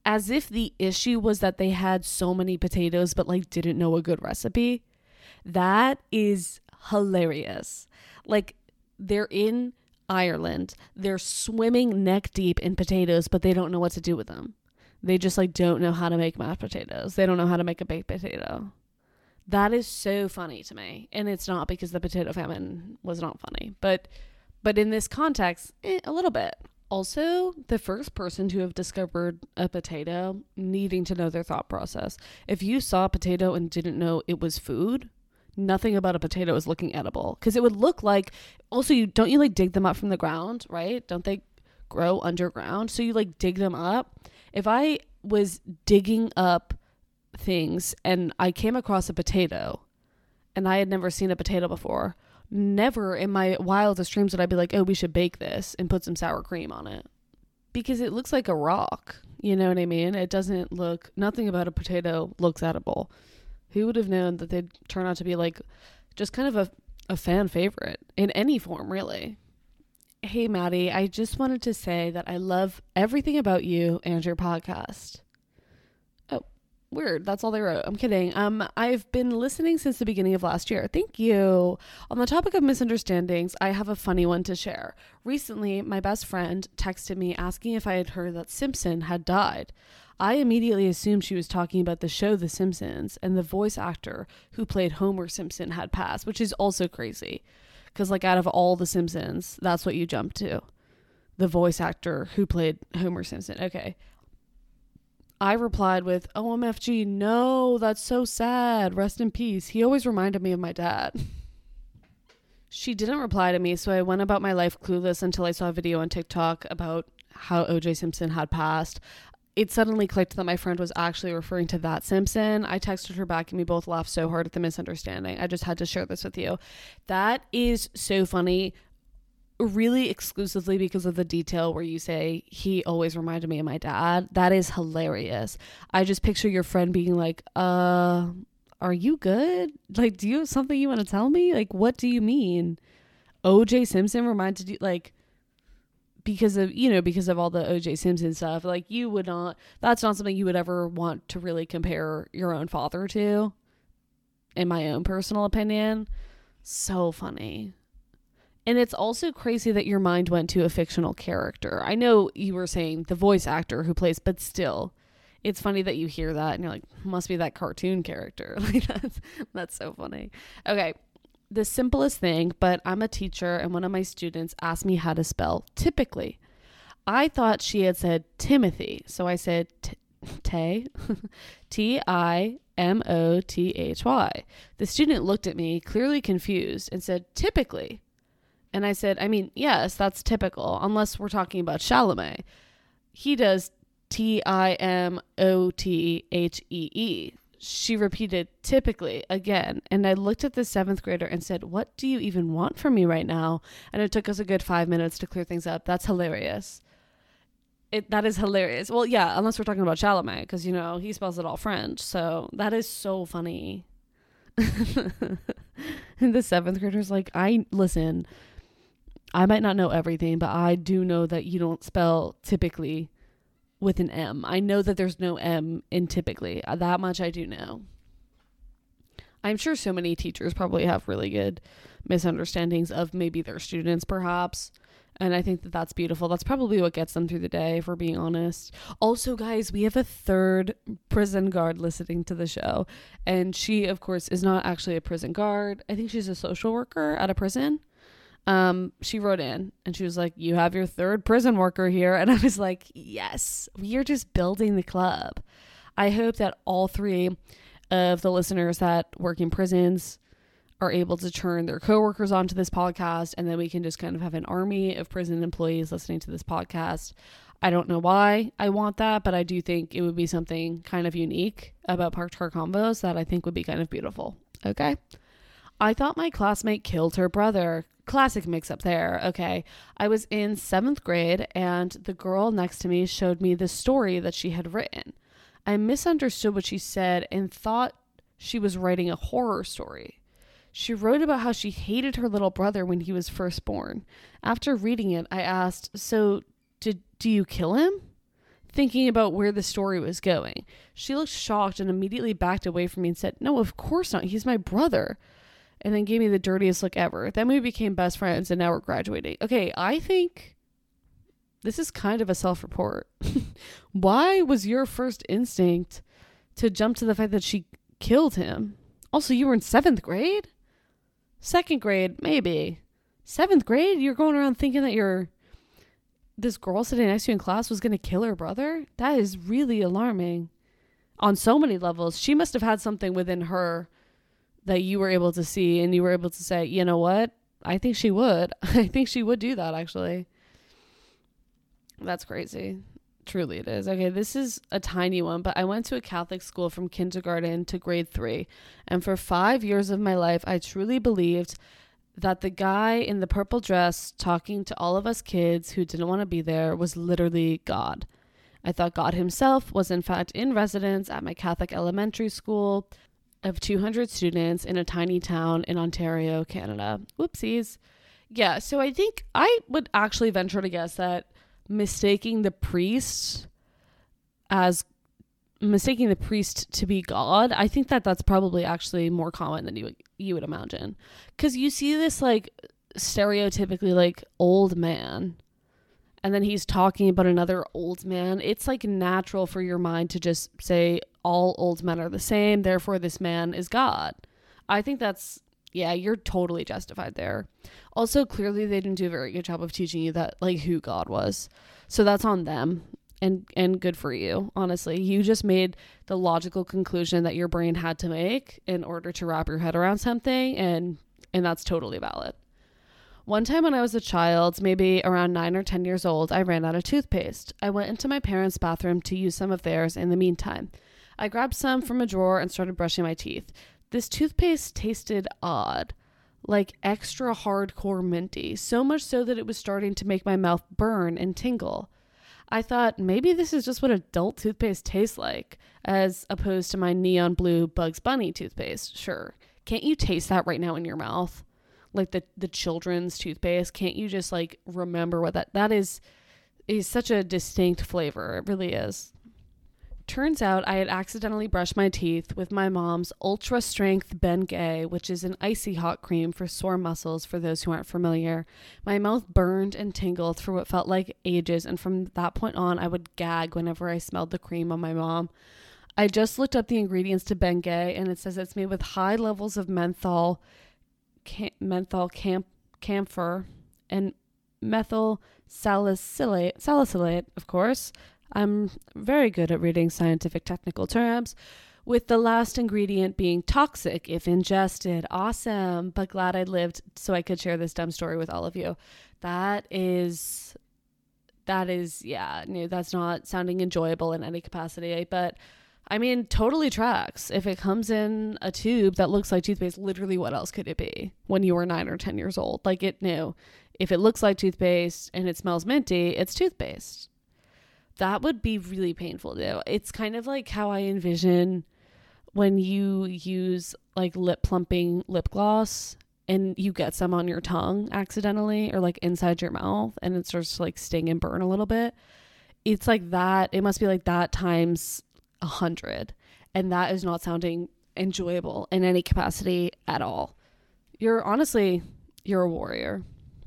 as if the issue was that they had so many potatoes but like didn't know a good recipe. That is hilarious. Like, they're in Ireland, they're swimming neck deep in potatoes, but they don't know what to do with them. They just like don't know how to make mashed potatoes. They don't know how to make a baked potato. That is so funny to me. And it's not because the potato famine was not funny, but but in this context, eh, a little bit. Also, the first person to have discovered a potato, needing to know their thought process. If you saw a potato and didn't know it was food, nothing about a potato is looking edible, because it would look like, also, you don't you like dig them up from the ground, right? Don't they grow underground? So you like dig them up. If I was digging up things and I came across a potato and I had never seen a potato before, never in my wildest dreams would I be like, oh, we should bake this and put some sour cream on it, because it looks like a rock. You know what I mean? It doesn't look, nothing about a potato looks edible. Who would have known that they'd turn out to be like just kind of a, a fan favorite in any form, really. Hey, Maddie, I just wanted to say that I love everything about you and your podcast. Oh, weird. That's all they wrote. I'm kidding. Um, I've been listening since the beginning of last year. Thank you. On the topic of misunderstandings, I have a funny one to share. Recently, my best friend texted me asking if I had heard that Simpson had died. I immediately assumed she was talking about the show The Simpsons, and the voice actor who played Homer Simpson had passed, which is also crazy. Because, like, out of all the Simpsons, that's what you jump to. The voice actor who played Homer Simpson. Okay. I replied with, O M F G, no, that's so sad. Rest in peace. He always reminded me of my dad. She didn't reply to me, so I went about my life clueless until I saw a video on TikTok about how O J Simpson had passed. It suddenly clicked that my friend was actually referring to that Simpson. I texted her back and we both laughed so hard at the misunderstanding. I just had to share this with you. That is so funny, really exclusively because of the detail where you say, he always reminded me of my dad. That is hilarious. I just picture your friend being like, uh, are you good? Like, do you have something you want to tell me? Like, what do you mean? O J Simpson reminded you, like, because of, you know, because of all the O J Simpson stuff, like, you would not, that's not something you would ever want to really compare your own father to, in my own personal opinion. So funny. And it's also crazy that your mind went to a fictional character. I know you were saying the voice actor who plays, but still, it's funny that you hear that and you're like, must be that cartoon character. Like, that's, that's so funny. Okay. The simplest thing, but I'm a teacher and one of my students asked me how to spell typically. I thought she had said Timothy, so I said Tay, T I M O T H Y. The student looked at me, clearly confused, and said, typically. And I said, I mean, yes, that's typical, unless we're talking about Chalamet. He does T I M O T H E E. She repeated typically again, and I looked at the seventh grader and said, what do you even want from me right now? And it took us a good five minutes to clear things up. That's hilarious. It that is hilarious. Well, yeah, unless we're talking about Chalamet, because, you know, he spells it all French. So that is so funny. And the seventh grader's like, I listen, I might not know everything, but I do know that you don't spell typically with an M. I know that there's no M in typically. That much I do know. I'm sure so many teachers probably have really good misunderstandings of maybe their students, perhaps. And I think that that's beautiful. That's probably what gets them through the day, if we're being honest. Also, guys, we have a third prison guard listening to the show. And she, of course, is not actually a prison guard. I think she's a social worker at a prison. Um, she wrote in and she was like, you have your third prison worker here. And I was like, yes, we are just building the club. I hope that all three of the listeners that work in prisons are able to turn their coworkers onto this podcast. And then we can just kind of have an army of prison employees listening to this podcast. I don't know why I want that, but I do think it would be something kind of unique about Parked Car Convos that I think would be kind of beautiful. Okay. I thought my classmate killed her brother. Classic mix up there. Okay. I was in seventh grade and the girl next to me showed me the story that she had written. I misunderstood what she said and thought she was writing a horror story. She wrote about how she hated her little brother when he was first born. After reading it, I asked, so did, do you kill him? thinking about where the story was going. She looked shocked and immediately backed away from me and said, "No, of course not. He's my brother." And then gave me the dirtiest look ever. Then we became best friends and now we're graduating. Okay, I think this is kind of a self-report. Why was your first instinct to jump to the fact that she killed him? Also, you were in seventh grade? Second grade, maybe. Seventh grade? You're going around thinking that you're this girl sitting next to you in class was going to kill her brother? That is really alarming on so many levels. She must have had something within her that you were able to see and you were able to say, you know what? I think she would. I think she would do that, actually. That's crazy. Truly it is. Okay, this is a tiny one, but I went to a Catholic school from kindergarten to grade three. And for five years of my life, I truly believed that the guy in the purple dress talking to all of us kids who didn't want to be there was literally God. I thought God himself was in fact in residence at my Catholic elementary school of two hundred students in a tiny town in Ontario, Canada. Whoopsies. Yeah, so I think I would actually venture to guess that mistaking the priest as mistaking the priest to be God, I think that that's probably actually more common than you you would imagine, because you see this like stereotypically like old man and then he's talking about another old man. It's like natural for your mind to just say all old men are the same, therefore this man is God. I think that's, yeah, you're totally justified there. Also, clearly they didn't do a very good job of teaching you that, like, who God was. So that's on them. And and good for you, honestly. You just made the logical conclusion that your brain had to make in order to wrap your head around something, and and that's totally valid. One time when I was a child, maybe around nine or ten years old, I ran out of toothpaste. I went into my parents' bathroom to use some of theirs in the meantime. I grabbed some from a drawer and started brushing my teeth. This toothpaste tasted odd, like extra hardcore minty, so much so that it was starting to make my mouth burn and tingle. I thought maybe this is just what adult toothpaste tastes like, as opposed to my neon blue Bugs Bunny toothpaste. Sure. Can't you taste that right now in your mouth? Like the, the children's toothpaste. Can't you just like remember what that, that is, is such a distinct flavor. It really is. Turns out I had accidentally brushed my teeth with my mom's Ultra Strength Bengay, which is an icy hot cream for sore muscles for those who aren't familiar. My mouth burned and tingled for what felt like ages, and from that point on, I would gag whenever I smelled the cream on my mom. I just looked up the ingredients to Bengay, and it says it's made with high levels of menthol, cam- menthol camp- camphor, and methyl salicylate, salicylate, of course. I'm very good at reading scientific technical terms, with the last ingredient being toxic if ingested. Awesome, but glad I lived so I could share this dumb story with all of you. That is, that is, yeah, no, that's not sounding enjoyable in any capacity, but I mean, totally tracks. If it comes in a tube that looks like toothpaste, literally what else could it be when you were nine or ten years old? Like it knew. If it looks like toothpaste and it smells minty, it's toothpaste. That would be really painful to do. It's kind of like how I envision when you use like lip plumping lip gloss and you get some on your tongue accidentally or like inside your mouth and it starts to like sting and burn a little bit. It's like that. It must be like that times a hundred. And that is not sounding enjoyable in any capacity at all. You're honestly, you're a warrior.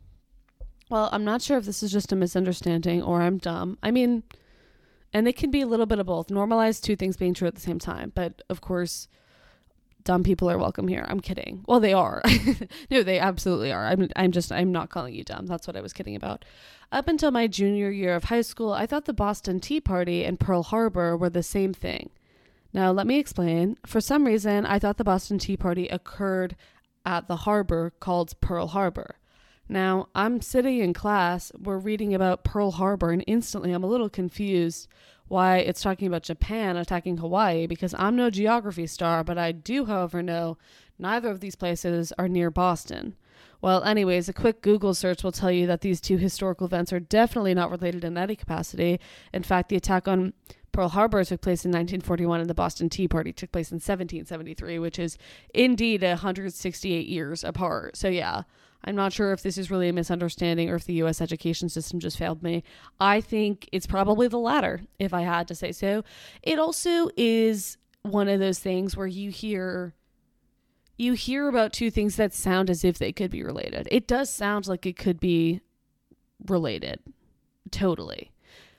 Well, I'm not sure if this is just a misunderstanding or I'm dumb. I mean, and it can be a little bit of both. Normalize two things being true at the same time. But of course, dumb people are welcome here. I'm kidding. Well, they are. No, they absolutely are. I'm, I'm just, I'm not calling you dumb. That's what I was kidding about. Up until my junior year of high school, I thought the Boston Tea Party and Pearl Harbor were the same thing. Now, let me explain. For some reason, I thought the Boston Tea Party occurred at the harbor called Pearl Harbor. Now, I'm sitting in class, we're reading about Pearl Harbor, and instantly I'm a little confused why it's talking about Japan attacking Hawaii, because I'm no geography star, but I do, however, know neither of these places are near Boston. Well, anyways, a quick Google search will tell you that these two historical events are definitely not related in any capacity. In fact, the attack on Pearl Harbor took place in nineteen forty-one and the Boston Tea Party took place in seventeen seventy-three, which is indeed one hundred sixty-eight years apart. So yeah, I'm not sure if this is really a misunderstanding or if the U S education system just failed me. I think it's probably the latter, if I had to say so. It also is one of those things where you hear you hear about two things that sound as if they could be related. It does sound like it could be related. Totally.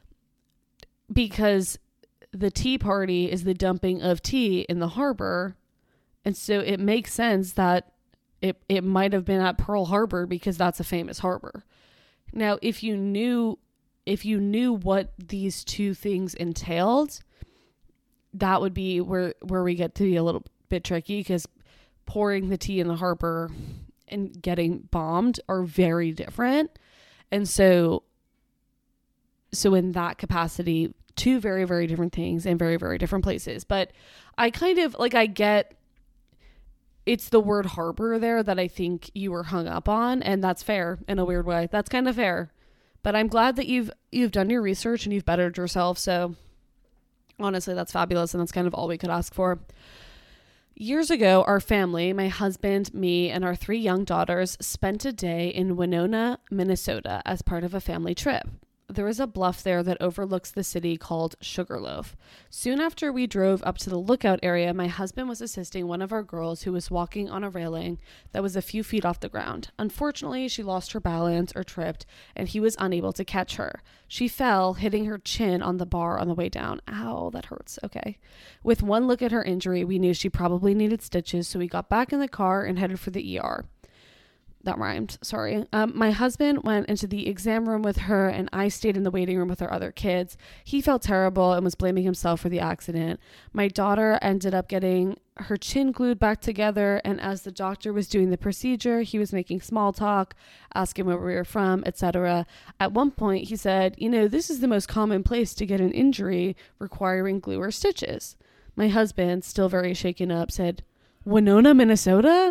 Because the Tea Party is the dumping of tea in the harbor. And so it makes sense that it, it might have been at Pearl Harbor because that's a famous harbor. Now, if you knew, if you knew what these two things entailed, that would be where, where we get to be a little bit tricky, because pouring the tea in the harbor and getting bombed are very different. And so, so in that capacity, two very, very different things in very, very different places. But I kind of like, I get it's the word harbor there that I think you were hung up on. And that's fair in a weird way. That's kind of fair. But I'm glad that you've, you've done your research and you've bettered yourself. So honestly, that's fabulous. And that's kind of all we could ask for. Years ago, our family, my husband, me, and our three young daughters spent a day in Winona, Minnesota as part of a family trip. There is a bluff there that overlooks the city called Sugarloaf. Soon after we drove up to the lookout area, my husband was assisting one of our girls who was walking on a railing that was a few feet off the ground. Unfortunately, she lost her balance or tripped, and he was unable to catch her. She fell, hitting her chin on the bar on the way down. Ow, that hurts. Okay. With one look at her injury, we knew she probably needed stitches, so we got back in the car and headed for the E R. That rhymed. Sorry. Um, my husband went into the exam room with her, and I stayed in the waiting room with our other kids. He felt terrible and was blaming himself for the accident. My daughter ended up getting her chin glued back together, and as the doctor was doing the procedure, he was making small talk, asking where we were from, et cetera. At one point, he said, "You know, this is the most common place to get an injury requiring glue or stitches." My husband, still very shaken up, said, "Winona, Minnesota?"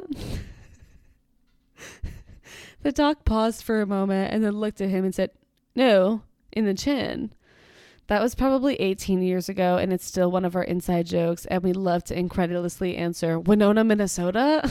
The doc paused for a moment and then looked at him and said, "No, in the chin." That was probably eighteen years ago, and it's still one of our inside jokes, and we love to incredulously answer, "Winona, Minnesota?"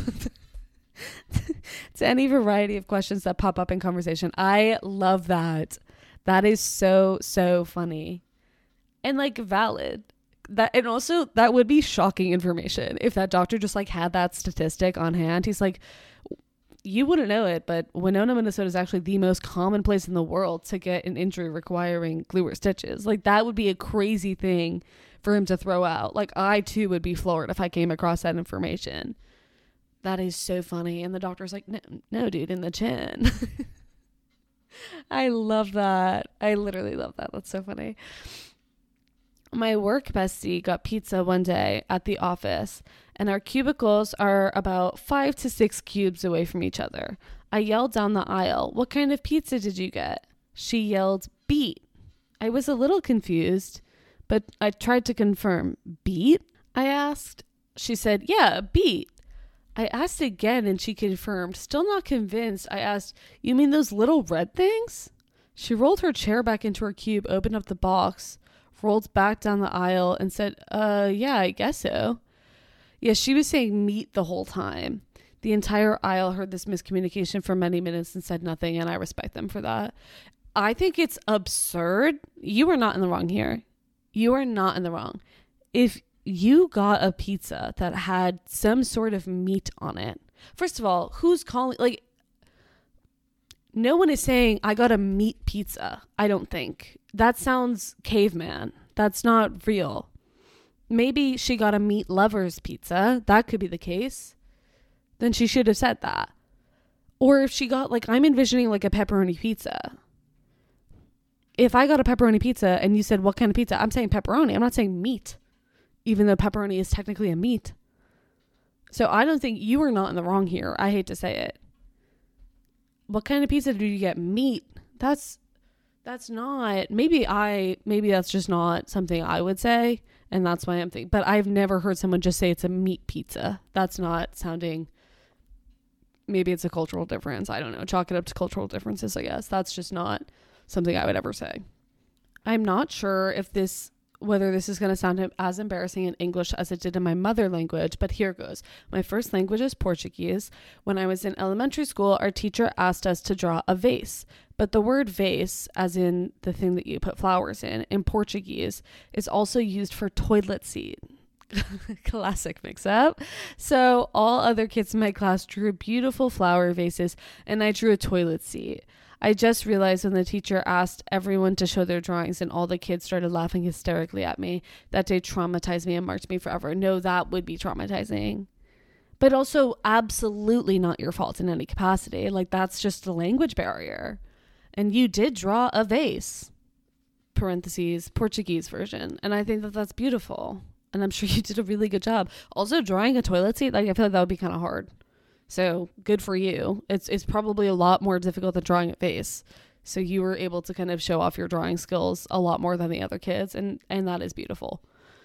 To any variety of questions that pop up in conversation. I love that. That is so, so funny. And like valid. That, and also that would be shocking information if that doctor just like had that statistic on hand. He's like, you wouldn't know it, but Winona, Minnesota is actually the most common place in the world to get an injury requiring glue or stitches. Like, that would be a crazy thing for him to throw out. Like, I too would be floored if I came across that information. That is so funny. And the doctor's like, no, no, dude, in the chin. I love that. I literally love that. That's so funny. My work bestie got pizza one day at the office, and our cubicles are about five to six cubes away from each other. I yelled down the aisle, "What kind of pizza did you get?" She yelled, "Beet." I was a little confused, but I tried to confirm. "Beet?" I asked. She said, "Yeah, beet." I asked again, and she confirmed. Still not convinced, I asked, "You mean those little red things?" She rolled her chair back into her cube, opened up the box, rolled back down the aisle, and said, uh, yeah, I guess so. Yeah, she was saying meat the whole time. The entire aisle heard this miscommunication for many minutes and said nothing, and I respect them for that. I think it's absurd. You are not in the wrong here. You are not in the wrong. If you got a pizza that had some sort of meat on it, first of all, who's calling, like, no one is saying, I got a meat pizza, I don't think. That sounds caveman. That's not real. Maybe she got a meat lover's pizza. That could be the case. Then she should have said that. Or if she got, like, I'm envisioning like a pepperoni pizza. If I got a pepperoni pizza and you said, what kind of pizza? I'm saying pepperoni. I'm not saying meat, even though pepperoni is technically a meat. So I don't think you are not in the wrong here. I hate to say it. What kind of pizza do you get? Meat. That's, that's not, maybe I, maybe that's just not something I would say. And that's why I'm thinking, but I've never heard someone just say it's a meat pizza. That's not sounding, maybe it's a cultural difference. I don't know. Chalk it up to cultural differences, I guess. That's just not something I would ever say. I'm not sure if this whether this is going to sound as embarrassing in English as it did in my mother language, but here goes. My first language is Portuguese. When I was in elementary school, our teacher asked us to draw a vase, but the word vase, as in the thing that you put flowers in, in Portuguese, is also used for toilet seat. Classic mix up. So all other kids in my class drew beautiful flower vases, and I drew a toilet seat. I just realized when the teacher asked everyone to show their drawings and all the kids started laughing hysterically at me, that day traumatized me and marked me forever. No, that would be traumatizing. But also absolutely not your fault in any capacity. Like, that's just a language barrier. And you did draw a vase, parentheses, Portuguese version. And I think that that's beautiful. And I'm sure you did a really good job. Also, drawing a toilet seat, like, I feel like that would be kind of hard. So good for you. It's it's probably a lot more difficult than drawing a vase. So you were able to kind of show off your drawing skills a lot more than the other kids. And, and that is beautiful.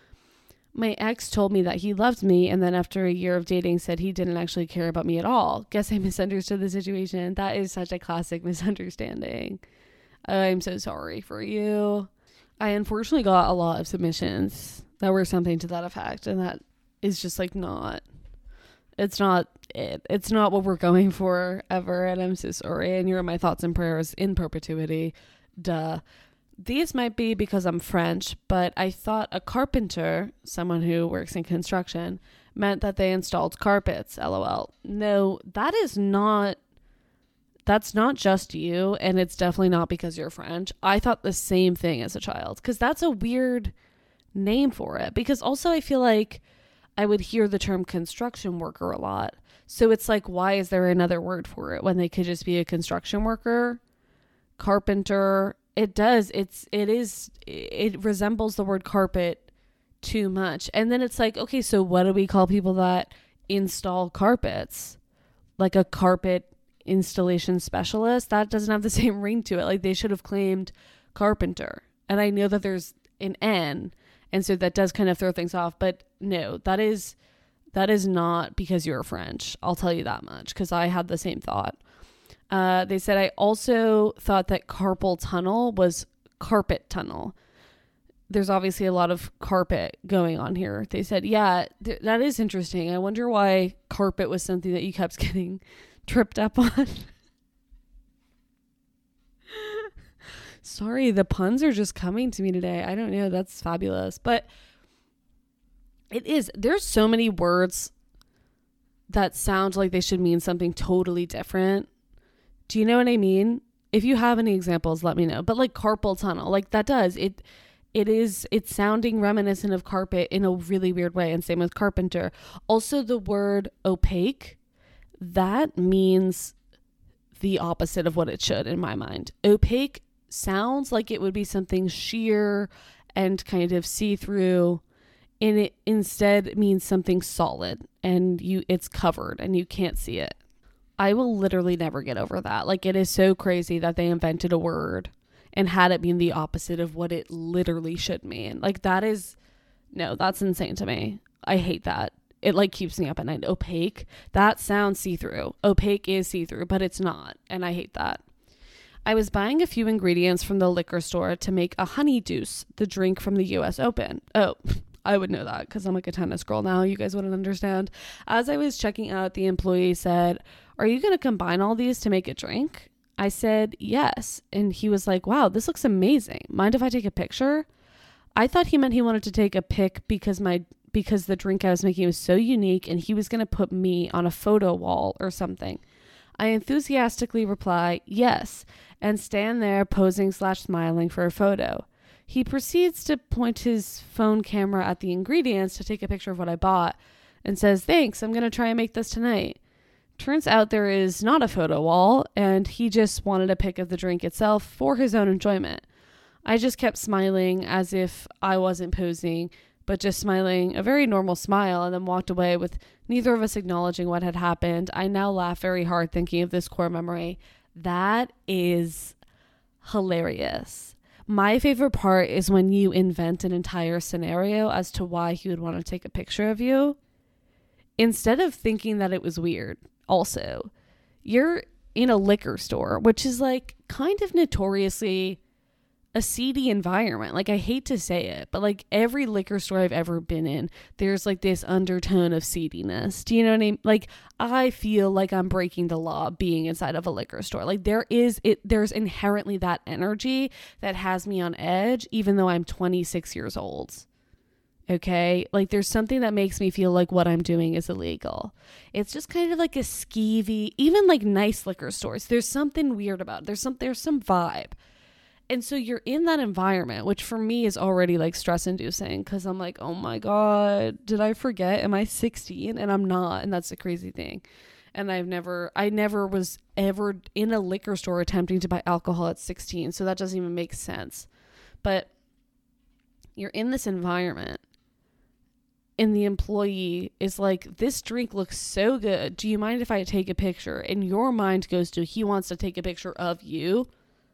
My ex told me that he loved me. And then after a year of dating said he didn't actually care about me at all. Guess I misunderstood the situation. That is such a classic misunderstanding. I'm so sorry for you. I unfortunately got a lot of submissions that were something to that effect. And that is just like not... It's not it. It's not what we're going for ever. And I'm so sorry. And you're in my thoughts and prayers in perpetuity. Duh. These might be because I'm French, but I thought a carpenter, someone who works in construction, meant that they installed carpets. LOL. No, that is not, that's not just you. And it's definitely not because you're French. I thought the same thing as a child, because that's a weird name for it. Because also I feel like I would hear the term construction worker a lot. So it's like, why is there another word for it when they could just be a construction worker? Carpenter. It does. It's, it is, it resembles the word carpet too much. And then it's like, okay, so what do we call people that install carpets? Like a carpet installation specialist? That doesn't have the same ring to it. Like, they should have claimed carpenter. And I know that there's an N, and so that does kind of throw things off, but no, that is, that is not because you're French. I'll tell you that much, because I had the same thought. Uh, they said, I also thought that carpal tunnel was carpet tunnel. There's obviously a lot of carpet going on here. They said, yeah, th- that is interesting. I wonder why carpet was something that you kept getting tripped up on. Sorry, the puns are just coming to me today. I don't know. That's fabulous. But it is. There's so many words that sound like they should mean something totally different. Do you know what I mean? If you have any examples, let me know. But like carpal tunnel, like that does. It it is it's sounding reminiscent of carpet in a really weird way. And same with carpenter. Also, the word opaque, that means the opposite of what it should in my mind. Opaque sounds like it would be something sheer and kind of see-through, and it instead means something solid and you it's covered and you can't see it. I will literally never get over that. Like, it is so crazy that they invented a word and had it mean the opposite of what it literally should mean. Like, that is, no, that's insane to me. I hate that. It like keeps me up at night. Opaque, that sounds see-through. Opaque is see-through, but it's not. And I hate that. I was buying a few ingredients from the liquor store to make a honey deuce, the drink from the U S Open. Oh, I would know that because I'm like a tennis girl now. You guys wouldn't understand. As I was checking out, the employee said, are you going to combine all these to make a drink? I said, yes. And he was like, wow, this looks amazing. Mind if I take a picture? I thought he meant he wanted to take a pic because my because the drink I was making was so unique and he was going to put me on a photo wall or something. I enthusiastically reply, yes, and stand there posing slash smiling for a photo. He proceeds to point his phone camera at the ingredients to take a picture of what I bought and says, thanks, I'm going to try and make this tonight. Turns out there is not a photo wall, and he just wanted a pic of the drink itself for his own enjoyment. I just kept smiling as if I wasn't posing, but just smiling a very normal smile, and then walked away with neither of us acknowledging what had happened. I now laugh very hard thinking of this core memory. That is hilarious. My favorite part is when you invent an entire scenario as to why he would want to take a picture of you, instead of thinking that it was weird. Also, you're in a liquor store, which is like kind of notoriously a seedy environment. Like, I hate to say it, but like every liquor store I've ever been in, there's like this undertone of seediness. Do you know what I mean? Like, I feel like I'm breaking the law being inside of a liquor store. Like, there is it there's inherently that energy that has me on edge, even though I'm twenty-six years old. Okay, like there's something that makes me feel like what I'm doing is illegal. It's just kind of like a skeevy, even like nice liquor stores. There's something weird about it. There's some there's some vibe. And so you're in that environment, which for me is already like stress inducing, because I'm like, oh my God, did I forget? Am I sixteen? And I'm not. And that's the crazy thing. And I've never, I never was ever in a liquor store attempting to buy alcohol at sixteen. So that doesn't even make sense. But you're in this environment and the employee is like, this drink looks so good. Do you mind if I take a picture? And your mind goes to, he wants to take a picture of you.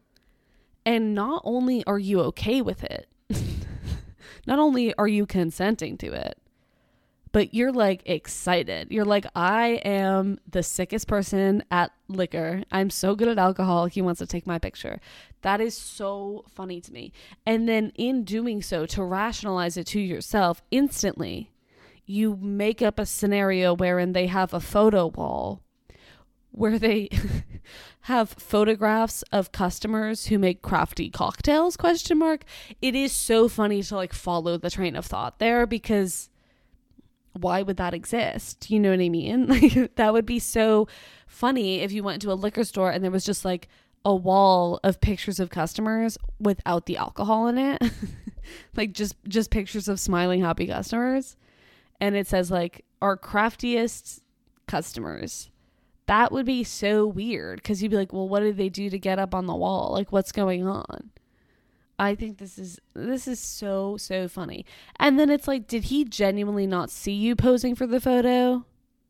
And not only are you okay with it, not only are you consenting to it, but you're like excited. You're like, I am the sickest person at liquor. I'm so good at alcohol. He wants to take my picture. That is so funny to me. And then in doing so, to rationalize it to yourself instantly, you make up a scenario wherein they have a photo wall where they have photographs of customers who make crafty cocktails, question mark. It is so funny to like follow the train of thought there, because why would that exist? You know what I mean? Like, that would be so funny if you went to a liquor store and there was just like a wall of pictures of customers without the alcohol in it. Like just, just pictures of smiling, happy customers. And it says like, our craftiest customers. That would be so weird, because you'd be like, well, what did they do to get up on the wall? Like, what's going on? I think this is this is so, so funny. And then it's like, did he genuinely not see you posing for the photo?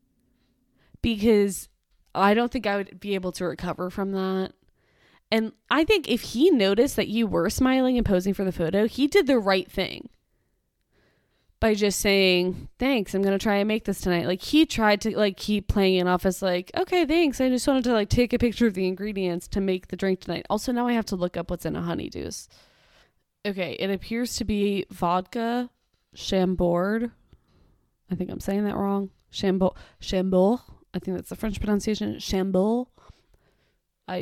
Because I don't think I would be able to recover from that. And I think if he noticed that you were smiling and posing for the photo, he did the right thing by just saying, thanks, I'm going to try and make this tonight. Like, he tried to like keep playing it off as like, okay, thanks. I just wanted to like take a picture of the ingredients to make the drink tonight. Also, now I have to look up what's in a honeydews. Okay, it appears to be vodka, Chambord. I think I'm saying that wrong. Chambord. Chambord. I think that's the French pronunciation. Chambord. I,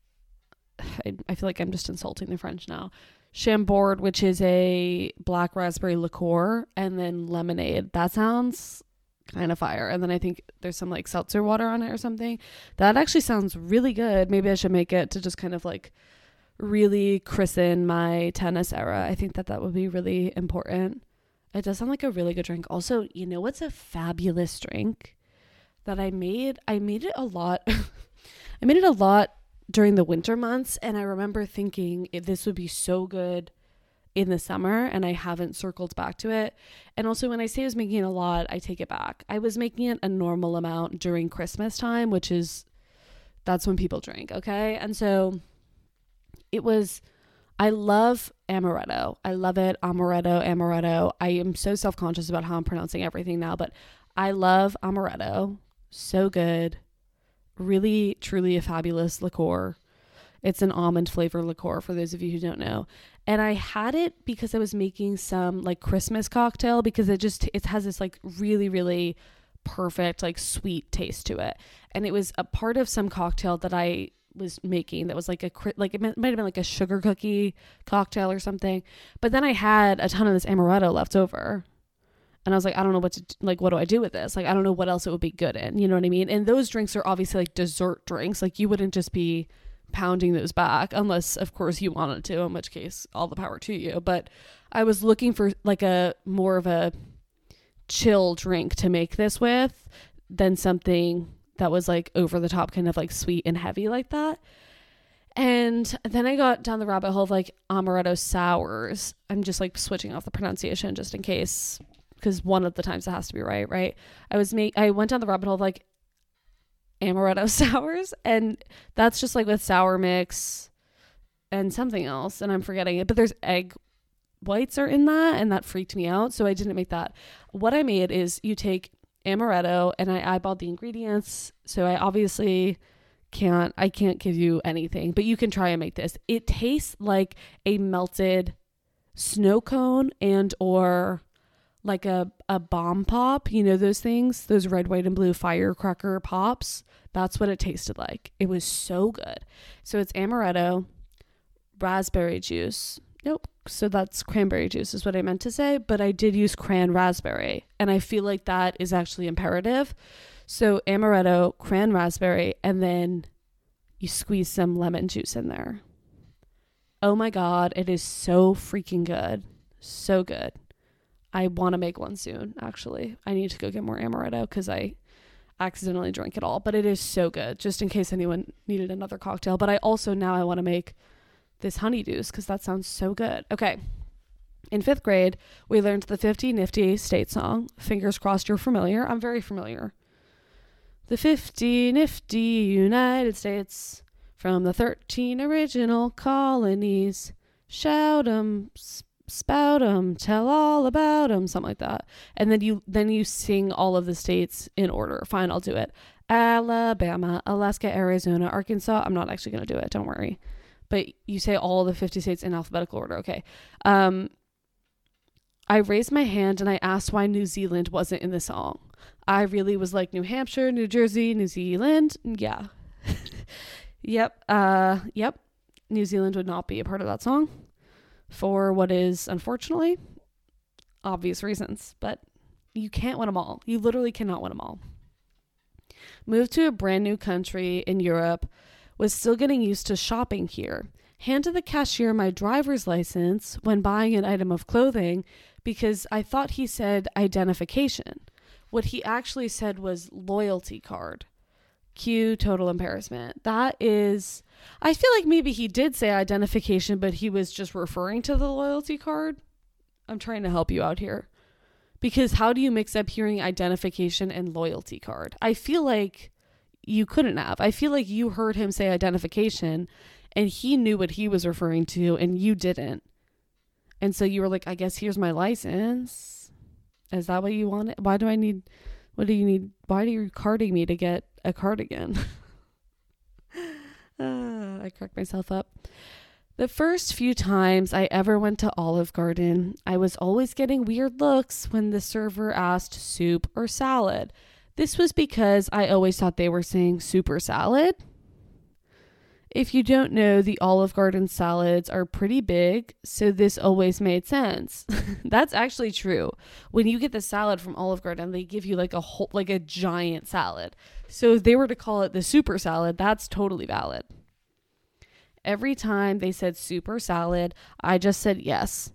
I, I feel like I'm just insulting the French now. Chambord, which is a black raspberry liqueur, and then lemonade. That sounds kind of fire. And then I think there's some like seltzer water on it or something. That actually sounds really good. Maybe I should make it to just kind of like really christen my tennis era. I think that that would be really important. It does sound like a really good drink. Also, you know what's a fabulous drink that I made? I made it a lot. I made it a lot during the winter months, and I remember thinking if this would be so good in the summer, and I haven't circled back to it. And also, when I say I was making it a lot, I take it back. I was making it a normal amount during Christmas time, which is, that's when people drink, okay? And so it was, I love amaretto. I love it. Amaretto, amaretto. I am so self-conscious about how I'm pronouncing everything now, but I love amaretto. So good. Really, truly a fabulous liqueur. It's an almond flavor liqueur, for those of you who don't know. And I had it because I was making some like Christmas cocktail, because it just, it has this like really, really perfect, like sweet taste to it. And it was a part of some cocktail that I was making that was like a, like it might have been like a sugar cookie cocktail or something. But then I had a ton of this amaretto left over. And I was like, I don't know what to, like, what do I do with this? Like, I don't know what else it would be good in. You know what I mean? And those drinks are obviously like dessert drinks. Like, you wouldn't just be pounding those back unless, of course, you wanted to, in which case, all the power to you. But I was looking for like a more of a chill drink to make this with than something that was like over the top, kind of like sweet and heavy like that. And then I got down the rabbit hole of like amaretto sours. I'm just like switching off the pronunciation just in case, because one of the times it has to be right, right? I was make I went down the rabbit hole of like amaretto sours, and that's just like with sour mix and something else, and I'm forgetting it, but there's egg whites are in that, and that freaked me out, so I didn't make that. What I made is you take amaretto, and I eyeballed the ingredients, so I obviously can't, I can't give you anything, but you can try and make this. It tastes like a melted snow cone and or like a, a bomb pop, you know, those things, those red, white, and blue firecracker pops. That's what it tasted like. It was so good. So it's amaretto, raspberry juice. Nope. So that's cranberry juice is what I meant to say, but I did use cran raspberry, and I feel like that is actually imperative. So amaretto, cran raspberry, and then you squeeze some lemon juice in there. Oh my God, it is so freaking good. So good. I want to make one soon, actually. I need to go get more amaretto because I accidentally drank it all, but it is so good, just in case anyone needed another cocktail. But I also, now I want to make this honeydeuce because that sounds so good. Okay. In fifth grade, we learned the fifty Nifty State song. Fingers crossed you're familiar. I'm very familiar. The fifty Nifty United States, from the thirteen original colonies. Shout 'em, spout 'em, tell all about 'em, something like that. And then you then you sing all of the states in order. Fine, I'll do it. Alabama, Alaska, Arizona, Arkansas. I'm not actually going to do it. Don't worry. But you say all the fifty states in alphabetical order. Okay. Um, I raised my hand and I asked why New Zealand wasn't in the song. I really was like, New Hampshire, New Jersey, New Zealand. Yeah. Yep. Uh, yep. New Zealand would not be a part of that song for what is, unfortunately, obvious reasons. But you can't win them all. You literally cannot win them all. Moved to a brand new country in Europe. Was still getting used to shopping here. Handed the cashier my driver's license when buying an item of clothing because I thought he said identification. What he actually said was loyalty card. Cue total embarrassment. That is, I feel like maybe he did say identification, but he was just referring to the loyalty card. I'm trying to help you out here. Because how do you mix up hearing identification and loyalty card? I feel like you couldn't have. I feel like you heard him say identification and he knew what he was referring to and you didn't. And so you were like, I guess here's my license. Is that what you want? Why do I need, what do you need? Why are you carding me to get a cardigan? uh, I cracked myself up. The first few times I ever went to Olive Garden, I was always getting weird looks when the server asked soup or salad. This was because I always thought they were saying super salad. If you don't know, the Olive Garden salads are pretty big, so this always made sense. That's actually true. When you get the salad from Olive Garden, they give you like a whole, like a giant salad. So if they were to call it the super salad, that's totally valid. Every time they said super salad, I just said yes.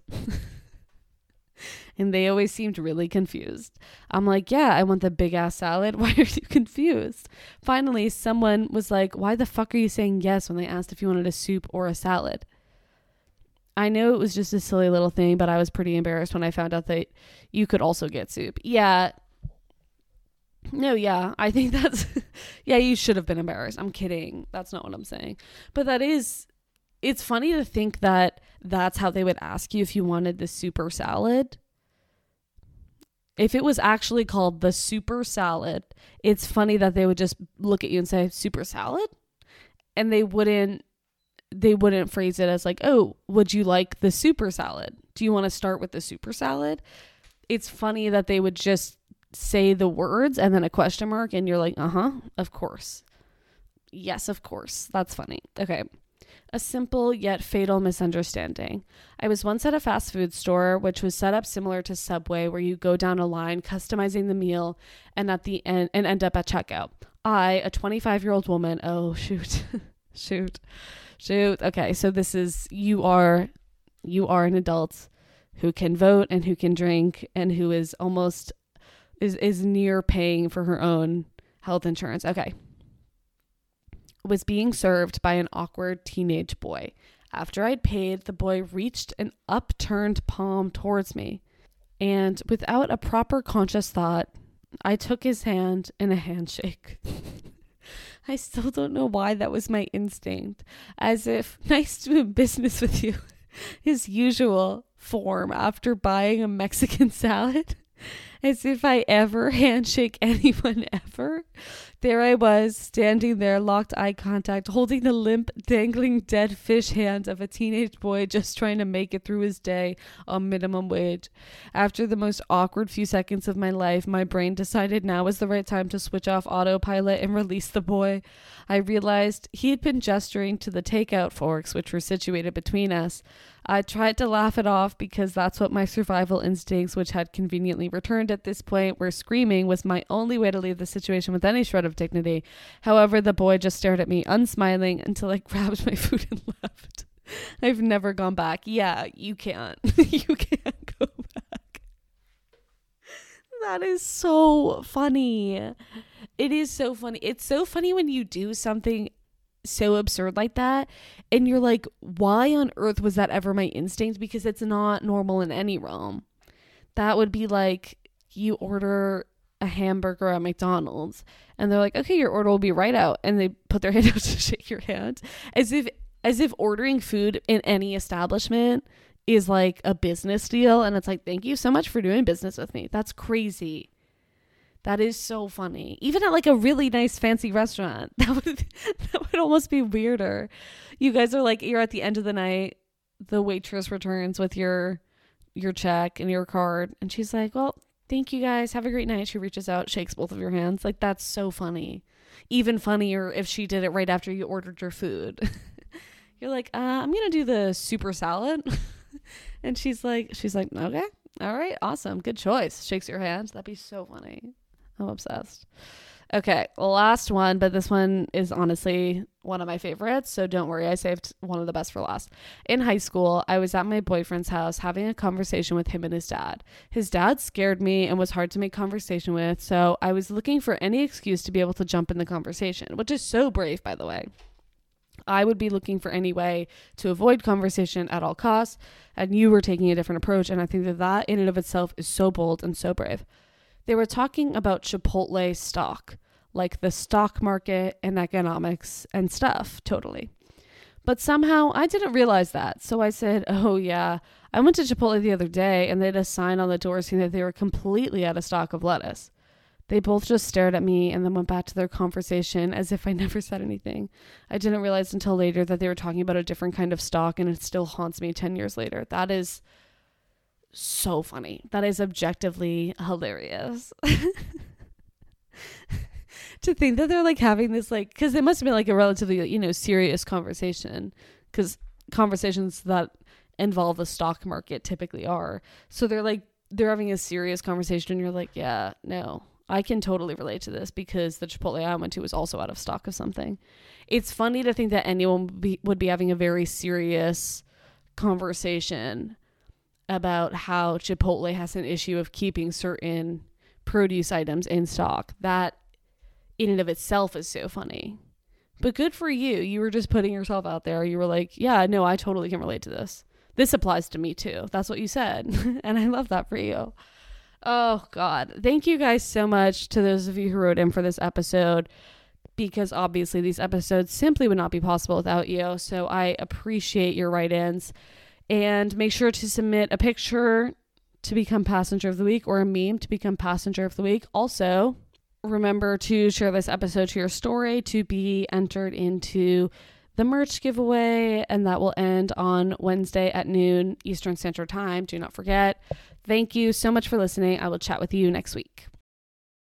And they always seemed really confused. I'm like, yeah, I want the big ass salad. Why are you confused? Finally, someone was like, why the fuck are you saying yes when they asked if you wanted a soup or a salad? I know it was just a silly little thing, but I was pretty embarrassed when I found out that you could also get soup. Yeah. No, yeah, I think that's, yeah, you should have been embarrassed. I'm kidding. That's not what I'm saying. But that is, it's funny to think that that's how they would ask you if you wanted the super salad. If it was actually called the super salad, it's funny that they would just look at you and say super salad, and they wouldn't they wouldn't phrase it as like, oh, would you like the super salad? Do you want to start with the super salad? It's funny that they would just say the words and then a question mark and you're like, uh-huh, of course. Yes, of course. That's funny. Okay. A simple yet fatal misunderstanding. I was once at a fast food store, which was set up similar to Subway, where you go down a line customizing the meal and at the end and end up at checkout. I, a twenty-five-year-old woman, oh, shoot, shoot, shoot. Okay, so this is, you are, you are an adult who can vote and who can drink and who is almost, is, is near paying for her own health insurance. Okay. Was being served by an awkward teenage boy. After I'd paid, the boy reached an upturned palm towards me, and without a proper conscious thought, I took his hand in a handshake. I still don't know why that was my instinct, as if nice to do business with you, his usual form after buying a Mexican salad. As if I ever handshake anyone ever. There I was, standing there, locked eye contact, holding the limp, dangling dead fish hand of a teenage boy just trying to make it through his day on minimum wage. After the most awkward few seconds of my life, my brain decided now was the right time to switch off autopilot and release the boy. I realized he had been gesturing to the takeout forks, which were situated between us. I tried to laugh it off because that's what my survival instincts, which had conveniently returned at this point, were screaming was my only way to leave the situation with any shred of dignity. However, the boy just stared at me, unsmiling, until I grabbed my food and left. I've never gone back. Yeah, you can't. You can't go back. That is so funny. It is so funny. It's so funny when you do something so absurd like that and you're like, why on earth was that ever my instinct? Because it's not normal in any realm. That would be like you order a hamburger at McDonald's and they're like, okay, your order will be right out, and they put their hand out to shake your hand, as if as if ordering food in any establishment is like a business deal, and it's like, thank you so much for doing business with me. That's crazy. That is so funny. Even at like a really nice fancy restaurant, that would that would almost be weirder. You guys are like, you're at the end of the night, the waitress returns with your your check and your card, and she's like, well, thank you guys, have a great night. She reaches out, shakes both of your hands. Like, that's so funny. Even funnier if she did it right after you ordered your food. You're like, uh, I'm gonna do the super salad. And she's like, she's like, okay, all right, awesome, good choice. Shakes your hand. That'd be so funny. I'm obsessed. Okay, last one, but this one is honestly one of my favorites, so don't worry, I saved one of the best for last. In high school, I was at my boyfriend's house having a conversation with him and his dad. His dad scared me and was hard to make conversation with, so I was looking for any excuse to be able to jump in the conversation, which is so brave, by the way. I would be looking for any way to avoid conversation at all costs, and you were taking a different approach, and I think that that in and of itself is so bold and so brave. They were talking about Chipotle stock, like the stock market and economics and stuff, totally. But somehow I didn't realize that. So I said, oh yeah, I went to Chipotle the other day and they had a sign on the door saying that they were completely out of stock of lettuce. They both just stared at me and then went back to their conversation as if I never said anything. I didn't realize until later that they were talking about a different kind of stock, and it still haunts me ten years later. That is so funny. That is objectively hilarious. To think that they're like having this, like, because it must have been like a relatively, you know, serious conversation, because conversations that involve the stock market typically are. So they're like, they're having a serious conversation and you're like, yeah, no, I can totally relate to this because the Chipotle I went to was also out of stock of something. It's funny to think that anyone would be, would be having a very serious conversation about how Chipotle has an issue of keeping certain produce items in stock. That in and of itself is so funny. But good for you. You were just putting yourself out there. You were like, yeah, no, I totally can relate to this. This applies to me too. That's what you said. And I love that for you. Oh God. Thank you guys so much to those of you who wrote in for this episode, because obviously these episodes simply would not be possible without you. So I appreciate your write-ins. And make sure to submit a picture to become Passenger of the Week, or a meme to become Passenger of the Week. Also, remember to share this episode to your story to be entered into the merch giveaway, and that will end on Wednesday at noon Eastern Standard Time. Do not forget. Thank you so much for listening. I will chat with you next week.